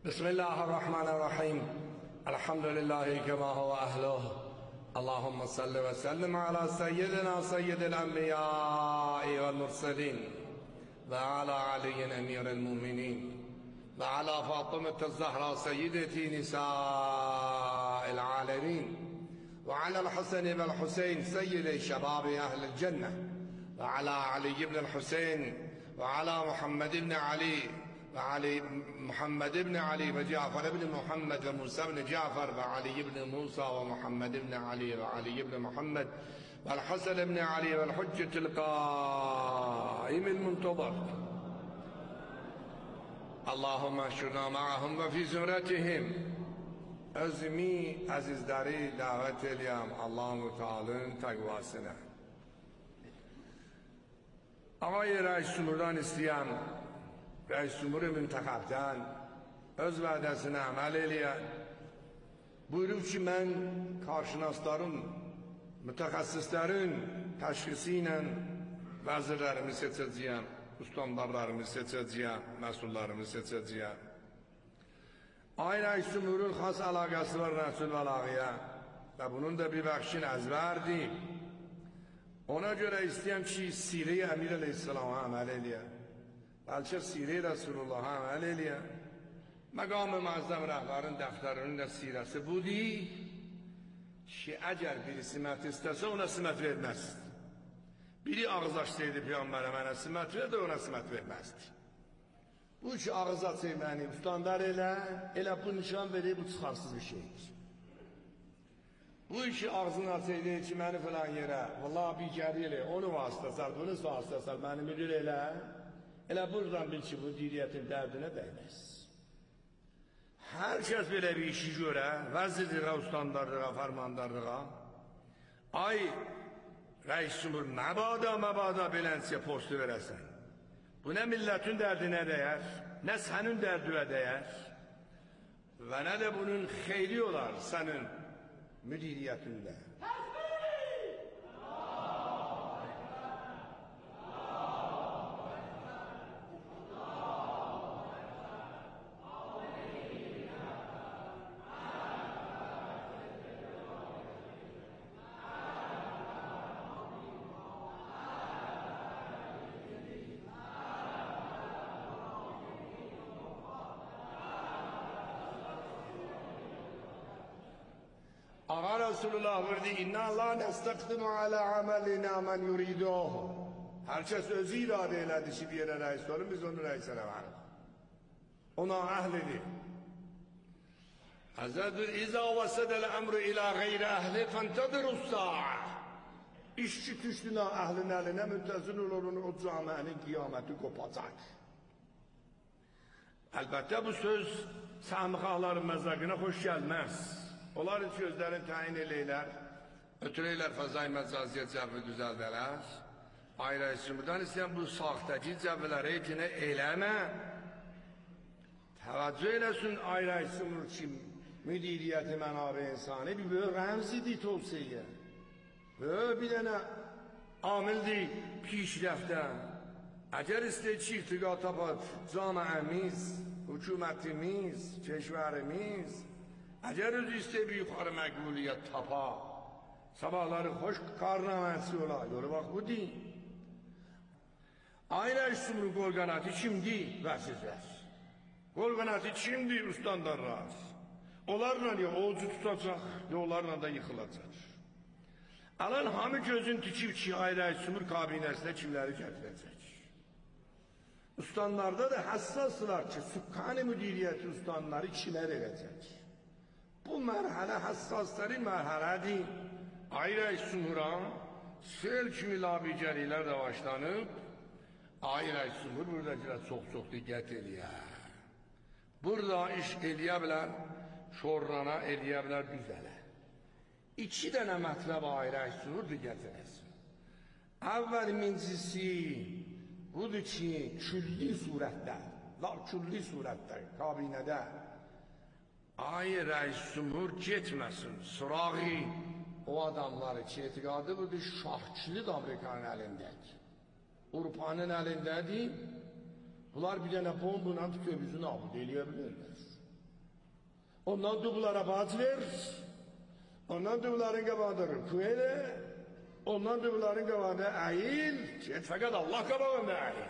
Bismillahirrahmanirrahim. Elhamdülillahi kema huve ahluh. Allahümme salli ve sellim ala seyyidina seyyidil enbiyai vel murselin ve ala aliyin emiril muminin ve ala Fatıma Zahra seyyideti nisa'il alemin ve ala'l Hasan vel Hüseyin seyyidi şebabi ehlil cennet ve ala Ali ibn Hüseyin ve ala Muhammed ibn Ali وعلي محمد بن علي وجعفر بن محمد وموسى بن جعفر وعلي بن موسى ومحمد بن علي وعلي بن محمد والحسن بن علي والحجة القائم المنتظر اللهم اشرنا معهم وفي زمرتهم özmi azizleri davet edeyim Allah-u Teala'nın takvasına. Ağay Reis Cumhur'dan isteyen Reis Cumhur-u Müntakab'dan öz vədəsini əməl eləyən buyurub ki, mən qarşınasların, mütəxəssislərin təşxisi ilə vəzirlərimi seçəcəyəm, ustandarlarımı seçəcəyəm, məsullarımı seçəcəyəm. Ay Reis Cumhur'un xas əlaqəsi var Rəsul Vəlağıya və bunun da bir bəxşin əzbərdir. Ona görə istəyəm ki, Sirə-i Əmir Əleyhisselam'a əməl eləyəm. Bəlkə Sirə-i Resulullah'a əməl eləyəm. Məqam-ı Məəzzəm rəhbərin dəftərinin də sirəsi budur ki, əgər biri simət istəsə, ona simət verməz. Biri ağız açsaydı Peyğəmbərə mənə simət verdi, ona simət verməzdi. Bu ki, ağız açayım məni, ustandar elə, elə bu nişan verib, bu çıxarsız bir şeydir. Bu ki, ağzını açaydı ki, məni filan yerə, vallahi bir gəri elə, onu vasıtasal, bunu vasıtasal, məni müdür elə, elə buradan bil ki, bu diriyyətin dərdinə dəyməz. Hər kəs belə bir işi görə, vəzirliğə, ustandarlığa, fərmandarlığa, ay, Reis Cumhur, məbada, məbada belənsiyə postu verəsən. Bu nə millətin dərdinə dəyər, nə sənin dərdinə dəyər və nə də bunun xeyri olar sənin müdiriyyətində. Ağa Resulullah buyurdu, İnna Allah nestakdimu ala amelina men yuriduhu. Herkes özü irade elədi ki, bir yerə reis olun, biz onu reis eləmərik. Ona əhl edir. Hazredir, İza vəsədəl əmru ilə qeyri əhli fəntədirus sa'a. İşçi tüşdünə əhlin əlinə müntəzin olurun, o camiənin qiyaməti qopacaq. Əlbəttə bu söz səmxahların məzəqinə xoş gəlməz. Onlar için özlərini təyin eləyirlər, ötürəylər fəzai məcaziyyət cəvvi düzəldələr. Ayrı isimdən istəyən bu saxtəki cəvvələri etinə eləmə. Təvəccüh eləsin ayrı isimdir ki, müdiriyyəti mənabə insani bir böyük rəmzidir tövsiyə. Böyük bir dənə amildir pişrəftən. Əgər istəyir ki, irtiqa tapad camiəmiz, hükümətimiz, keşvərimiz, əgər özü istəyir bir yuxarı məqbuliyyət tapa, sabahları xoş qarnaməsi ola, yoru bax bu din. Ayrı üstümün qol qanatı kimdir? Vəsizlər. Qol qanatı kimdir? Ustandarlar. Onlarla ya oğucu tutacaq, ya onlarla da yıxılacaq. Alan hamı gözün tikib ki, ayrı üstümün kabinəsinə kimləri gətirəcək. Ustanlarda da həssaslar ki, Sübhane müdiriyyəti ustanları kimər edəcək. Bu mərhələ həssasların mərhələdir. Ayrı Cumhur'a sel kimi labigəliklər də başlanıb, Ayrı Cumhur buradakilər çox-çox diqqət eləyər. Burada iş eləyə bilər, şorrana eləyə bilər, düzələ. İki dənə mətləb Ayrı Cumhur diqqət eləsin. Əvvəl mincisi budur ki, külli surətdə, la külli surətdə, kabinədə Ay Reis Cumhur getməsin, sırağı o adamları ki, etiqadı budur, şahkilit Amerikanın əlindədir. Urpanın əlindədir, bunlar bir dənə bombunun köbüzünü abud eləyə bilirlər. Ondan da bunlara vaaz ver. Ondan da bunların qabağında rükû elə. Ondan da bunların qabağında əyil. Get fəqət Allah qabağında əyil.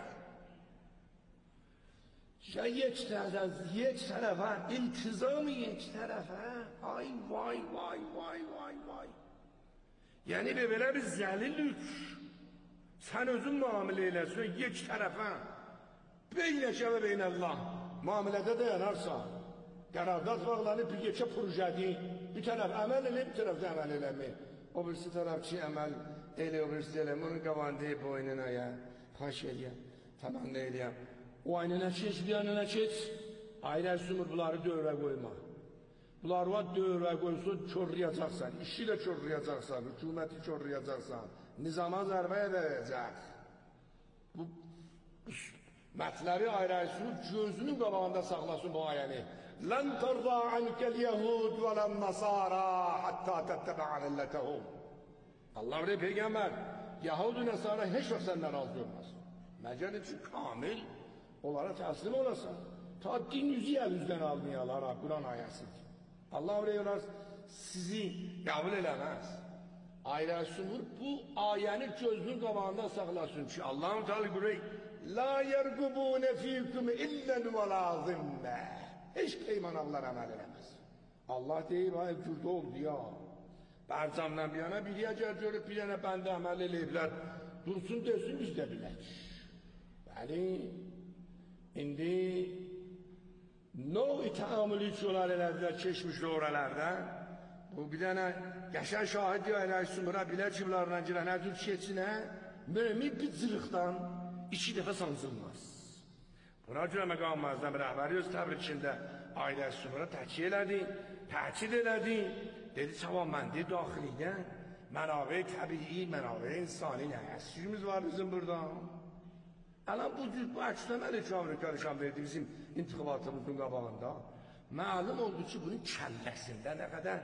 Ya یک tərəfə, یک tərəfə, iltizamı یک tərəfə. Ay vay vay vay vay vay. Yəni belə bir zəlillik. Sən özün müamilə eləsən یک tərəfə. Beynəşə və beynəllah. Müamilədə dayanarsan. Qərardat bağlanıb bir yekə projədir. Bir tərəf əməl elə, bir tərəf də əməl eləmir. O birisi tərəfçi əməl elə, o birisi elə. Onun qavandı boynuna ya. Xaş eləyə, təmanlı eləyə. O aynına keç, bir aynına keç. Ayrı sümür bunları dövrə qoyma. Bunlar var dövrə qoysun, körləyəcəksən. İşi də körləyəcəksən, hüküməti körləyəcəksən. Nizama zərbə edəcək. Bu mətləri ayrı sümür gözünün qabağında saxlasın bu ayəni. لن ترضى عنك اليهود ولا النصارى حتى تتبع ملتهم. Allah ve peygamber Yahudi Nasara hiç yok senden razı olmaz. Mecel için kamil onlara teslim olasın. Ta din yüzü elinizden almayalar Kur'an ayası. Allah ve yollar sizi kabul edemez. Ayrı sunur bu ayeni gözünün qabağında saklasın ki Allah'ın Teala burayı la yergubune fikum illen ve la zimme. Hiç peyman avlar əməl eləməz. Allah deyir, ay cürdə oldu ya. Bərzamdan bir yana bir yəcər görüb bir yana bəndə əməl eləyiblər. Dursun desin biz də bilək. Bəli, indi növ-i təamülü içiyorlar elədilər, keçmişli oralarda. Bu bir dənə qəşən şahid ya elə sümürə bilə ki, bunlarla girən əzül keçinə mümin bir zırıqdan iki dəfə sansılmaz. Buna görə məqam məzdəm rəhbəri öz təbrikində ailə sümürə təkil elədi, təkid elədi. Dedi, tamam mən de daxilidə mənavə təbii, mənavə insani nəhəssiyimiz var bizim burada. Əlan bu cür, bu əksləməli ki, Amerikanışan verdi bizim intixibatımızın qabağında. Məlum oldu ki, bunun kəlləsində nə qədər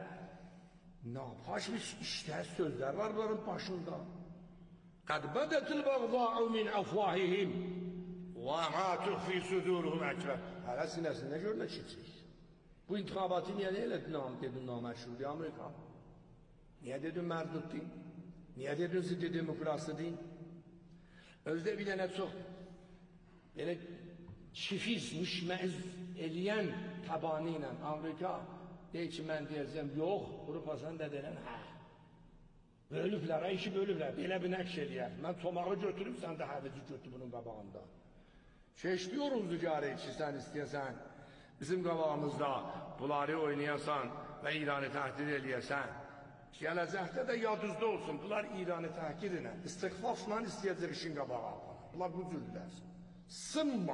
napaş bir işlər, sözlər var bunların başında. Qəd bədətil bəğza'u min əfvahihim və mə tüxfi suduruhum əkbər. Hələ sinəsində görünə keçir. Bu intixabatı niyə elədin, dedin naməşhurdu Amerika? Niyə dedin mərduddur? Niyə dedin ziddi demokrasidir? Özdə bir dənə çox belə çifiz, müşməiz eləyən tabanı ilə Amerika deyir ki, mən deyəcəm, yox, Avropasan da deyilən, hə. Bölüblər, işi bölüblər, belə bir nəqş eləyər. Mən tomağı götürüb, sən də həvici götür bunun qabağında. Çeşdiyoruz dücarı ki, sən istəyəsən, bizim qabağımızda bunları oynayasan və İranı təhdid eləyəsən, gələcəkdə də yadınızda olsun, bunlar İranı təhdid ilə, istiqfafla istəyəcək işin qabağı. Bunlar bu cürdülər. Sınma.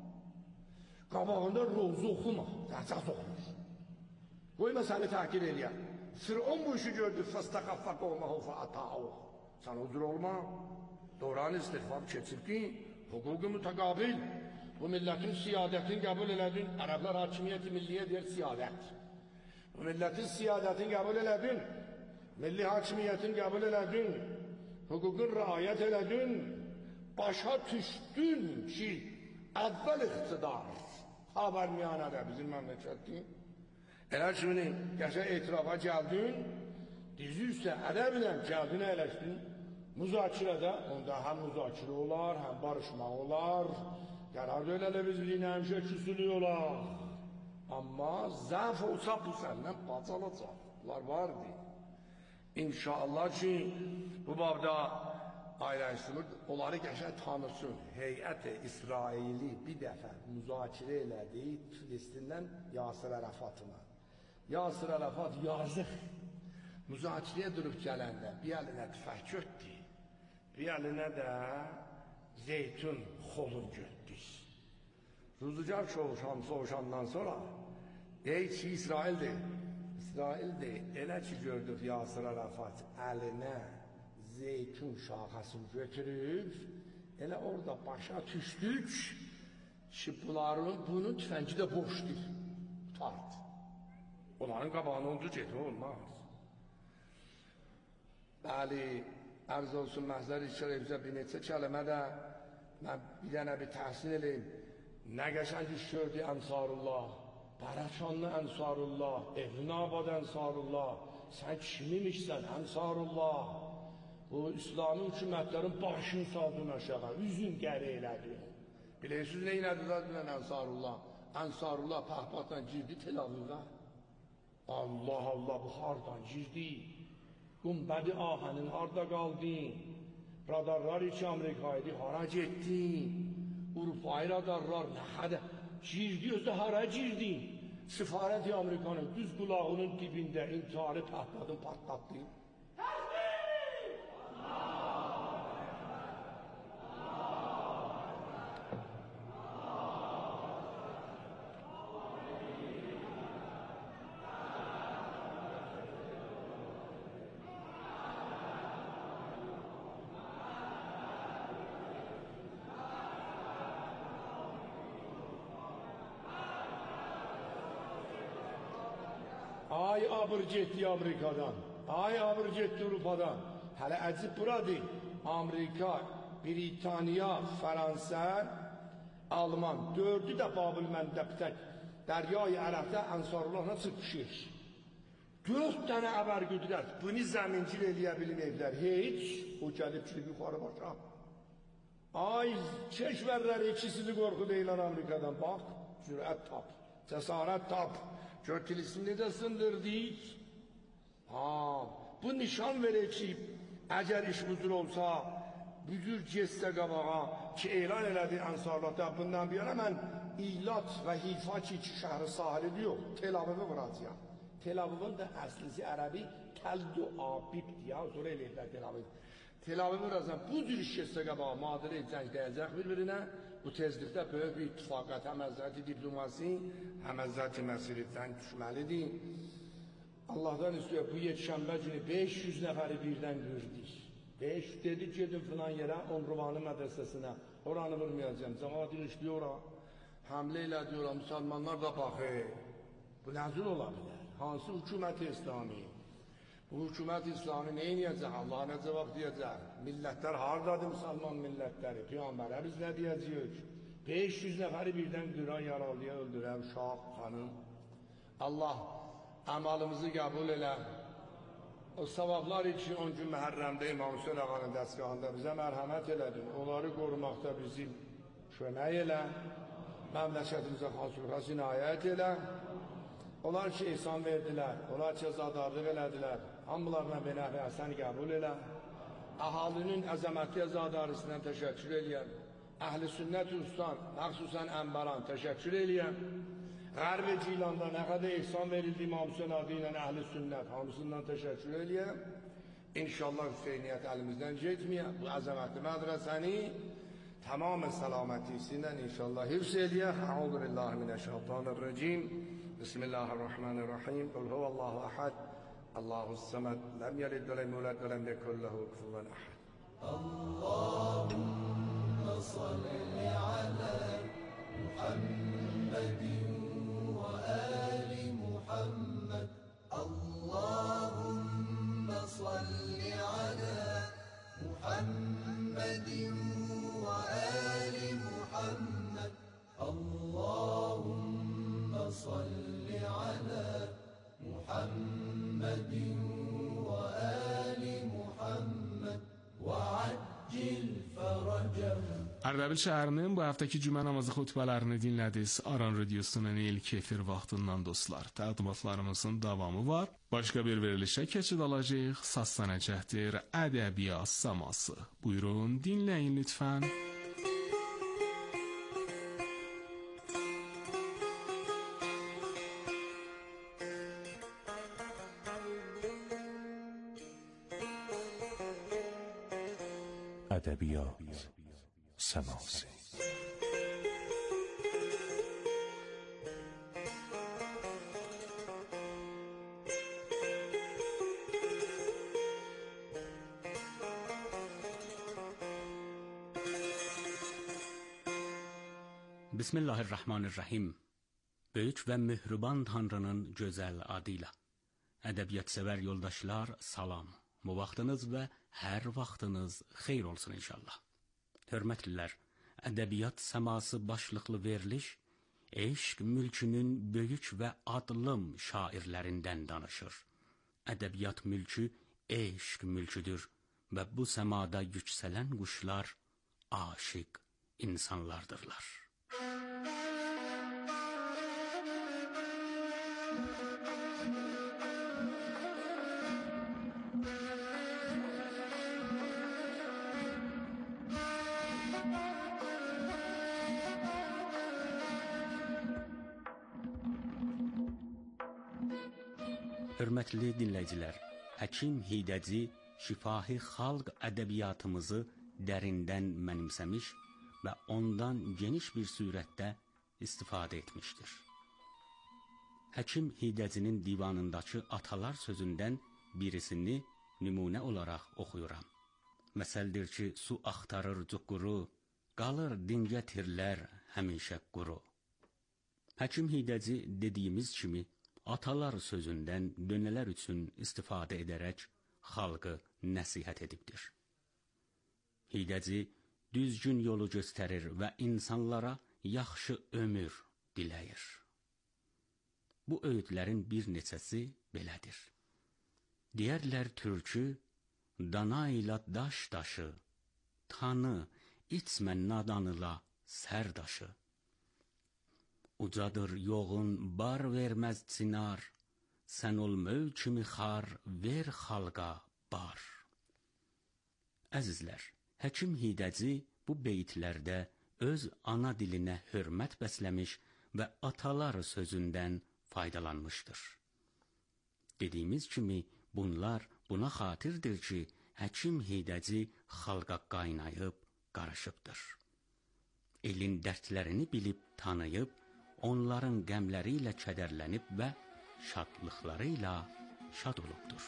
Qabağında rozu oxuma, təhcət oxumur. Qoyma səni təhdid eləyər. Fir'on bu işi gördü, fəstəqaffaq olmağı fəata'u. Sən huzur olma, doğran istiqfaf keçirdin, hukuku mütəqabil. Bu milletin siyadetini kabul eledin. Araplar hakimiyeti milliye der siyadet. Bu milletin siyadetini kabul eledin. Milli hakimiyetini kabul eledin. Hukukun riayet eledin. Başa düştün ki evvel iktidar. Haber miyanada bizim memleketli. Eğer şimdi yaşa itirafa geldin. Dizi üstə ədəblə gəldin əyləşdin. Müzakirədə onda hem müzakirə olar, hem barışmaq olar. Qərar elələ bizliyinə həmişə küsülüyorlar. Amma zəf olsa bu səndən bacalacaq. Bunlar vardı. İnşallah ki bu babda ayrışdırır, onları qəşəng tanısın. Heyət-i İsraili bir dəfə müzakirə elədi Filistindən Yasir Ərafatına. Yasir Ərafat yazıq. Müzakirəyə durub gələndə bir əlinə tüfək götdü, bir əlinə də zeytun xolu götdü. Rüzgar soğuşan, soğuşandan sonra deyir ki İsrail'dir. İsrail'dir. Elə ki gördük Yasir Ərafat əlinə zeytun şaxasını götürüb, elə orada başa düşdük ki bunların, bunun tüfəngi də boşdur. Tart. Onların qabağını oldu getmə olmaz. Bəli, ərz olsun məhzər içər evzə bir neçə kələmə də mən bir dənə bir təhsin eləyim. Nə qəşəng iş gördü Ənsarullah. Barakanlı Ensarullah, Evnabad Ensarullah, sen kimimişsən Ensarullah? Bu İslami hükümetlerin başını saldın aşağı, üzün gəri elədi. Bilirsiniz ne elədiler bilən Ensarullah? Ensarullah pahpatdan girdi Tel Aviv'e. Allah Allah, bu hardan girdi? Gumbədi ahənin harda qaldı? Radarlar içi Amerikaydı, hara getdi? Urfayı radarlar nə qədər? Girdi, özü hara girdi? Sifarət-i Amerikanın düz qulağının dibində intiharı pahpadın patlatdı. Ay abır getdi Amerikadan, ay abır getdi Avrupadan. Hələ əcib buradır. Amerika, Britaniya, Fransa, Alman, dördü də Babil məndəbdə, Dəryayı Ərəbdə Ensarullah çıxışır. Dörd dənə əvər qüdrət, bunu zəmincil eləyə bilməyiblər. Heç, o gəlib ki, yuxarı başa. Ay, keşvərlər ikisini qorxu deyilər Amerikadan. Bax, cürət tap, cəsarət tap. Gör kilisini de sındırdık. Ha, bu nişan verir ki, eğer iş buzur olsa, büzür cesse qabağa ki, elan elədi Ensarullah. Bundan bir yana mən İlat və Hifa ki, iki şəhri sahili yox, Tel Aviv'i vuracağım. Tel Aviv'in de əslisi ərəbi Tel-Dü Abibdir ya, sonra eləyirlər Tel Aviv. Tel Aviv'i vuracağım, bu cür iş cesse qabağa madiri cəngdəyəcək bir-birinə. Bu tezlikdə böyük bir ittifaqat, həm həzrəti diplomasi, həm həzrəti məsirlikdən düşməlidir. Allahdan istiyor, bu yetişənbə günü beş yüz nəfəri birdən gördük. beş yüz dedi, gedin filan yerə, Onruvani mədrəsəsinə, oranı vurmayacağım, cəmaat ilişliyor ora, həmlə ilə diyorlar, müsəlmanlar da baxır. Bu nəzir ola bilər, hansı hükümət-i İslami? Bu hükümət İslami nə inəyəcək? Allah nə cavab deyəcək? Millətlər hardadır müsəlman millətləri? Peyğəmbərə biz nə deyəcəyik? beş yüz nəfəri birdən qıran, yaralıya öldürən şah, xanım. Allah əmalımızı qəbul elə. O savablar için on gün Məhərrəmdə İmam Hüseyin ağanın dəstgahında bizə mərhəmət elədin. Onları qorumaqda bizim kömək elə. Məmləkətimizə xasurğa sinayət elə. Onlar ki, ihsan verdilər, onlar ki, azadarlıq elədilər. Hamılarına benəf və əhsən qəbul elə. Əhalinin əzəmətli azadarlığından təşəkkür eləyəm. Əhl-i sünnət ustan, məxsusən Ənbaran təşəkkür eləyəm. Qərb-i Cilanda nə qədər ihsan verildi İmam Hüseyin adı ilə Əhl-i sünnət, hamısından təşəkkür eləyəm. İnşallah Hüseyniyyət əlimizdən getməyəm. Bu əzəmətli mədrəsəni tamam səlamətisindən inşallah hifz eləyək. Əuzu billahi minəşşeytanirracim. Bismillahirrahmanirrahim. Qul huvallahu ahad. Allahus samad. Lam yalid və lem yulad və lem yekun lehu kufuven ahad. Allahumme salli ala Muhammedin ve ali Muhammed. Allahumme salli ala Muhammedin ve ali Muhammed. Allahumme salli ala Muhammedin ve ali Muhammed ve accil feracahum. Ərdəbil şəhərinin bu həftəki cümə namazı xutbələrini dinlədiniz. Aran Radiosunun ilk efir vaxtından dostlar. Təqdimatlarımızın davamı var. Başqa bir verilişə keçid alacağıq. Səslənəcəkdir Ədəbiyyat Səması. Buyurun, dinləyin lütfən. Ədəbiyyat Səması. Bismillahirrahmanirrahim. Böyük və mehriban Tanrının gözəl adıyla. Ədəbiyyat-sevər yoldaşlar, salam. Bu vaxtınız və hər vaxtınız xeyir olsun inşallah. Hörmətlilər, Ədəbiyyat Səması başlıqlı veriliş eşq mülkünün böyük və adlım şairlərindən danışır. Ədəbiyyat mülkü eşq mülküdür və bu səmada yüksələn quşlar aşiq insanlardırlar. Hörmətli dinləyicilər, Həkim Hidəci şifahi xalq ədəbiyyatımızı dərindən mənimsəmiş və ondan geniş bir surətdə istifadə etmişdir. Həkim Hidəcinin divanındakı atalar sözündən birisini nümunə olaraq oxuyuram. Məsəldir ki, su axtarır cuquru, qalır dingə tirlər həmişə quru. Həkim Hidəci dediyimiz kimi, atalar sözündən dönələr üçün istifadə edərək xalqı nəsihət edibdir. Hidəci düzgün yolu göstərir və insanlara yaxşı ömür diləyir. Bu öğütlərin bir neçəsi belədir. Deyərlər türkü, dana ilə daş daşı, tanı, içmə nadanıla sərdaşı. Ucadır yoğun bar verməz çınar, sən ol mövkimi xar, ver xalqa bar. Əzizlər, Həkim Hidəci bu beytlərdə öz ana dilinə hörmət bəsləmiş və atalar sözündən faydalanmışdır. Dediyimiz kimi, bunlar buna xatirdir ki, Həkim Hidəci xalqa qaynayıb qarışıbdır. Elin dərdlərini bilib tanıyıb, onların qəmləri ilə kədərlənib və şadlıqları ilə şad olubdur.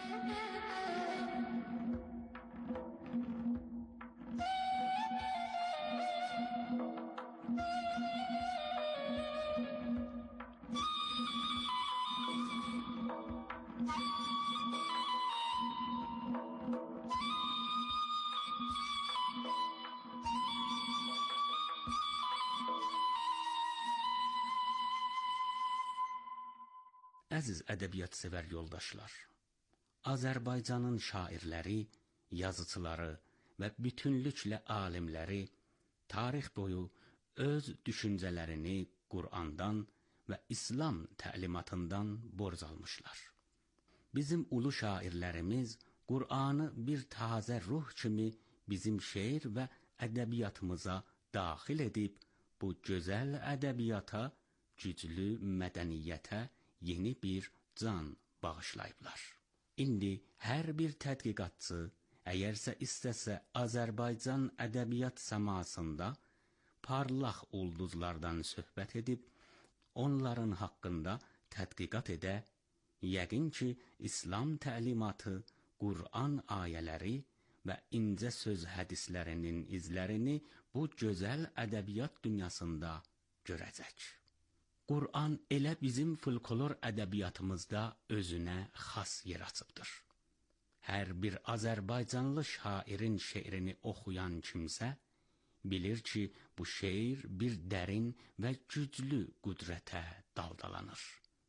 Əziz ədəbiyyat sevər yoldaşlar, Azərbaycanın şairləri, yazıçıları və bütünlüklə alimləri tarix boyu öz düşüncələrini Qur'andan və İslam təlimatından borc almışlar. Bizim ulu şairlərimiz Qur'anı bir tazə ruh kimi bizim şeir və ədəbiyyatımıza daxil edib, bu gözəl ədəbiyyata, güclü mədəniyyətə yeni bir can bağışlayıblar. İndi hər bir tədqiqatçı, əgərsə istəsə Azərbaycan ədəbiyyat səmasında parlaq ulduzlardan söhbət edib, onların haqqında tədqiqat edə, yəqin ki, İslam təlimatı, Qur'an ayələri və incə söz hədislərinin izlərini bu gözəl ədəbiyyat dünyasında görəcək. Qur'an elə bizim folklor ədəbiyyatımızda özünə xas yer açıbdır. Hər bir Azərbaycanlı şairin şeirini oxuyan kimsə, bilir ki, bu şeir bir dərin və güclü qüdrətə daldalanır.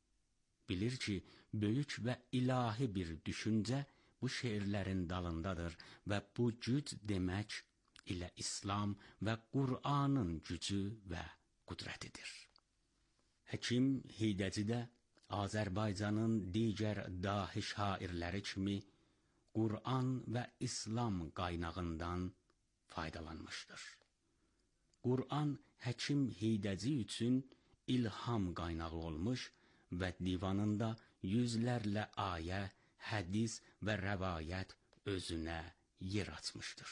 Bilir ki, böyük və ilahi bir düşüncə bu şeirlərin dalındadır və bu güc demək ilə İslam və Qur'anın gücü və qüdrətidir. Həkim Hidəci də Azərbaycanın digər dahi şairləri kimi Qur'an və İslam qaynağından faydalanmışdır. Qur'an Həkim Hidəci üçün ilham qaynağı olmuş və divanında yüzlərlə ayə, hədis və rəvayət özünə yer açmışdır.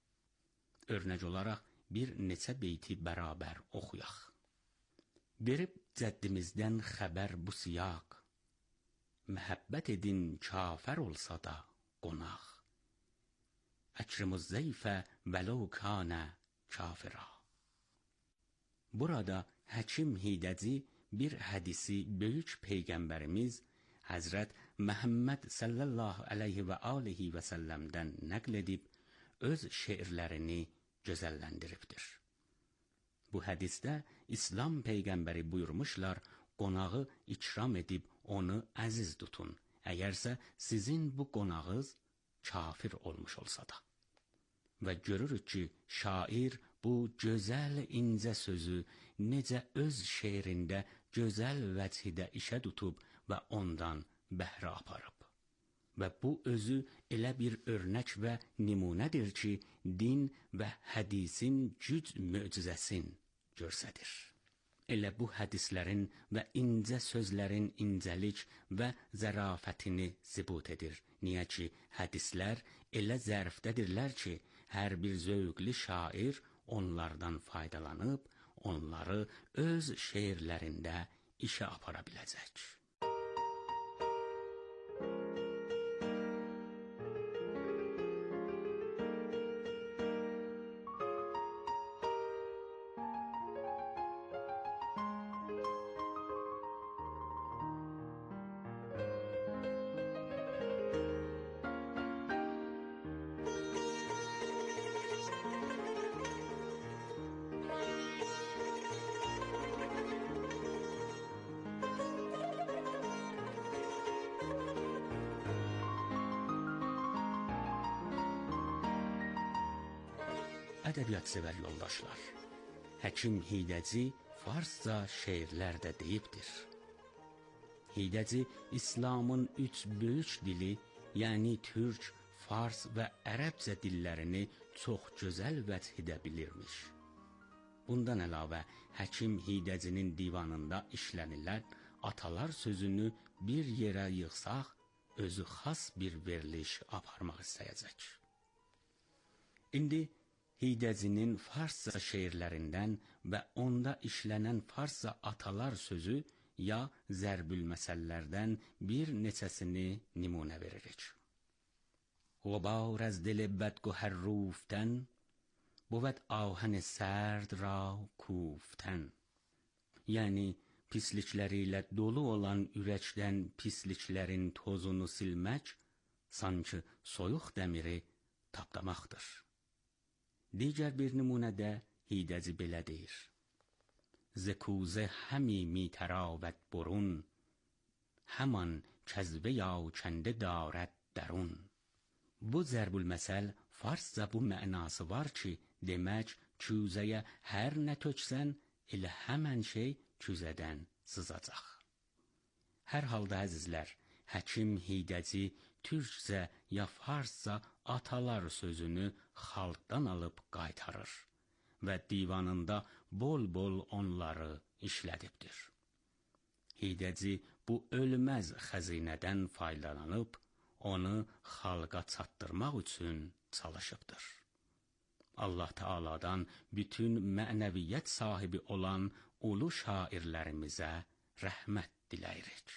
Örnək olaraq bir neçə beyti bərabər oxuyaq. Verib cəddimizdən xəbər bu siyaq, məhəbbət edin kafər olsa da qonaq, əkrimuz zeyfə vəlau kanə kafirə. Burada Həkim Hidəci bir hədisi böyük Peyğəmbərimiz Həzrət Məhəmməd sallallahu əleyhi və alihi və səlləmdən nəql edib öz şeirlərini gözəlləndiribdir. Bu hədisdə İslam peyğəmbəri buyurmuşlar, qonağı ikram edib onu əziz tutun, əgərsə sizin bu qonağınız kafir olmuş olsa da. Və görürük ki, şair bu gözəl incə sözü necə öz şeirində gözəl vəcidə işə tutub və ondan bəhrə aparıb. Və bu özü elə bir örnək və nümunədir ki, din və hədisin güc möcüzəsin göstərir. Elə bu hədislərin və incə sözlərin incəlik və zərafətini sübut edir. Niyə ki, hədislər elə zərfdədirlər ki, hər bir zövqlü şair onlardan faydalanıb, onları öz şeirlərində işə apara biləcək. Ədəbiyyat-sevər yoldaşlar, Həkim Hidəci farsca şeirlər də deyibdir. Hidəci İslamın üç böyük dili, yəni türk, fars və ərəbcə dillərini çox gözəl vəcidə bilirmiş. Bundan əlavə, Həkim Hidəcinin divanında işlənilən atalar sözünü bir yerə yığsaq, özü xas bir veriliş aparmaq istəyəcək. İndi Hidəcinin farsca şeirlərindən və onda işlənən farsca atalar sözü ya zərbül məsəllərdən bir neçəsini nümunə veririk. غبار از دل بدگهر روفتن بود آهن سرد را کوفتن. Yəni pislikləri ilə dolu olan ürəkdən pisliklərin tozunu silmək sanki soyuq dəmiri tapdamaqdır. Digər bir nümunədə Hidəci belə deyir: ز کوزه همی می تراود برون همان کز وی آکنده دارد درون. Bu zərbül məsəl farsca bu mənası var ki, demək küzəyə hər nə töksən, elə həmən şey küzədən sızacaq. Hər halda əzizlər, Həkim Hidəci türkcə ya farsca atalar sözünü xalqdan alıb qaytarır və divanında bol-bol onları işlədibdir. Hidəci bu ölməz xəzinədən faydalanıb, onu xalqa çatdırmaq üçün çalışıbdır. Allah Teala'dan bütün mənəviyyət sahibi olan ulu şairlərimizə rəhmət diləyirik.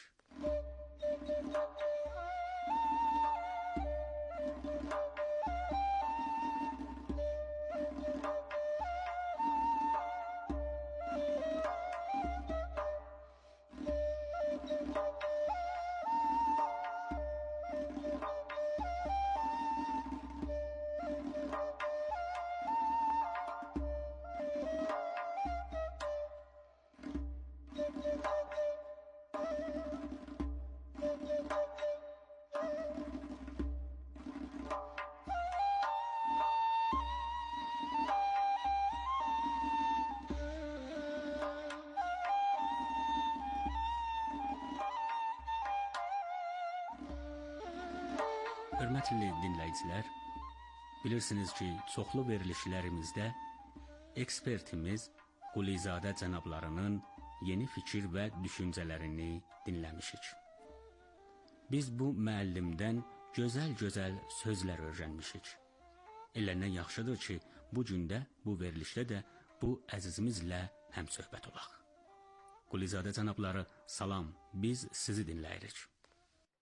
Hörmətli dinləyicilər, bilirsiniz ki, çoxlu verilişlərimizdə ekspertimiz Qulizadə cənablarının yeni fikir və düşüncələrini dinləmişik. Biz bu müəllimdən gözəl-gözəl sözlər öyrənmişik. Elə nə yaxşıdır ki, bu gündə, bu verilişdə də bu əzizimizlə həmsöhbət olaq. Qulizadə cənabları, salam, biz sizi dinləyirik.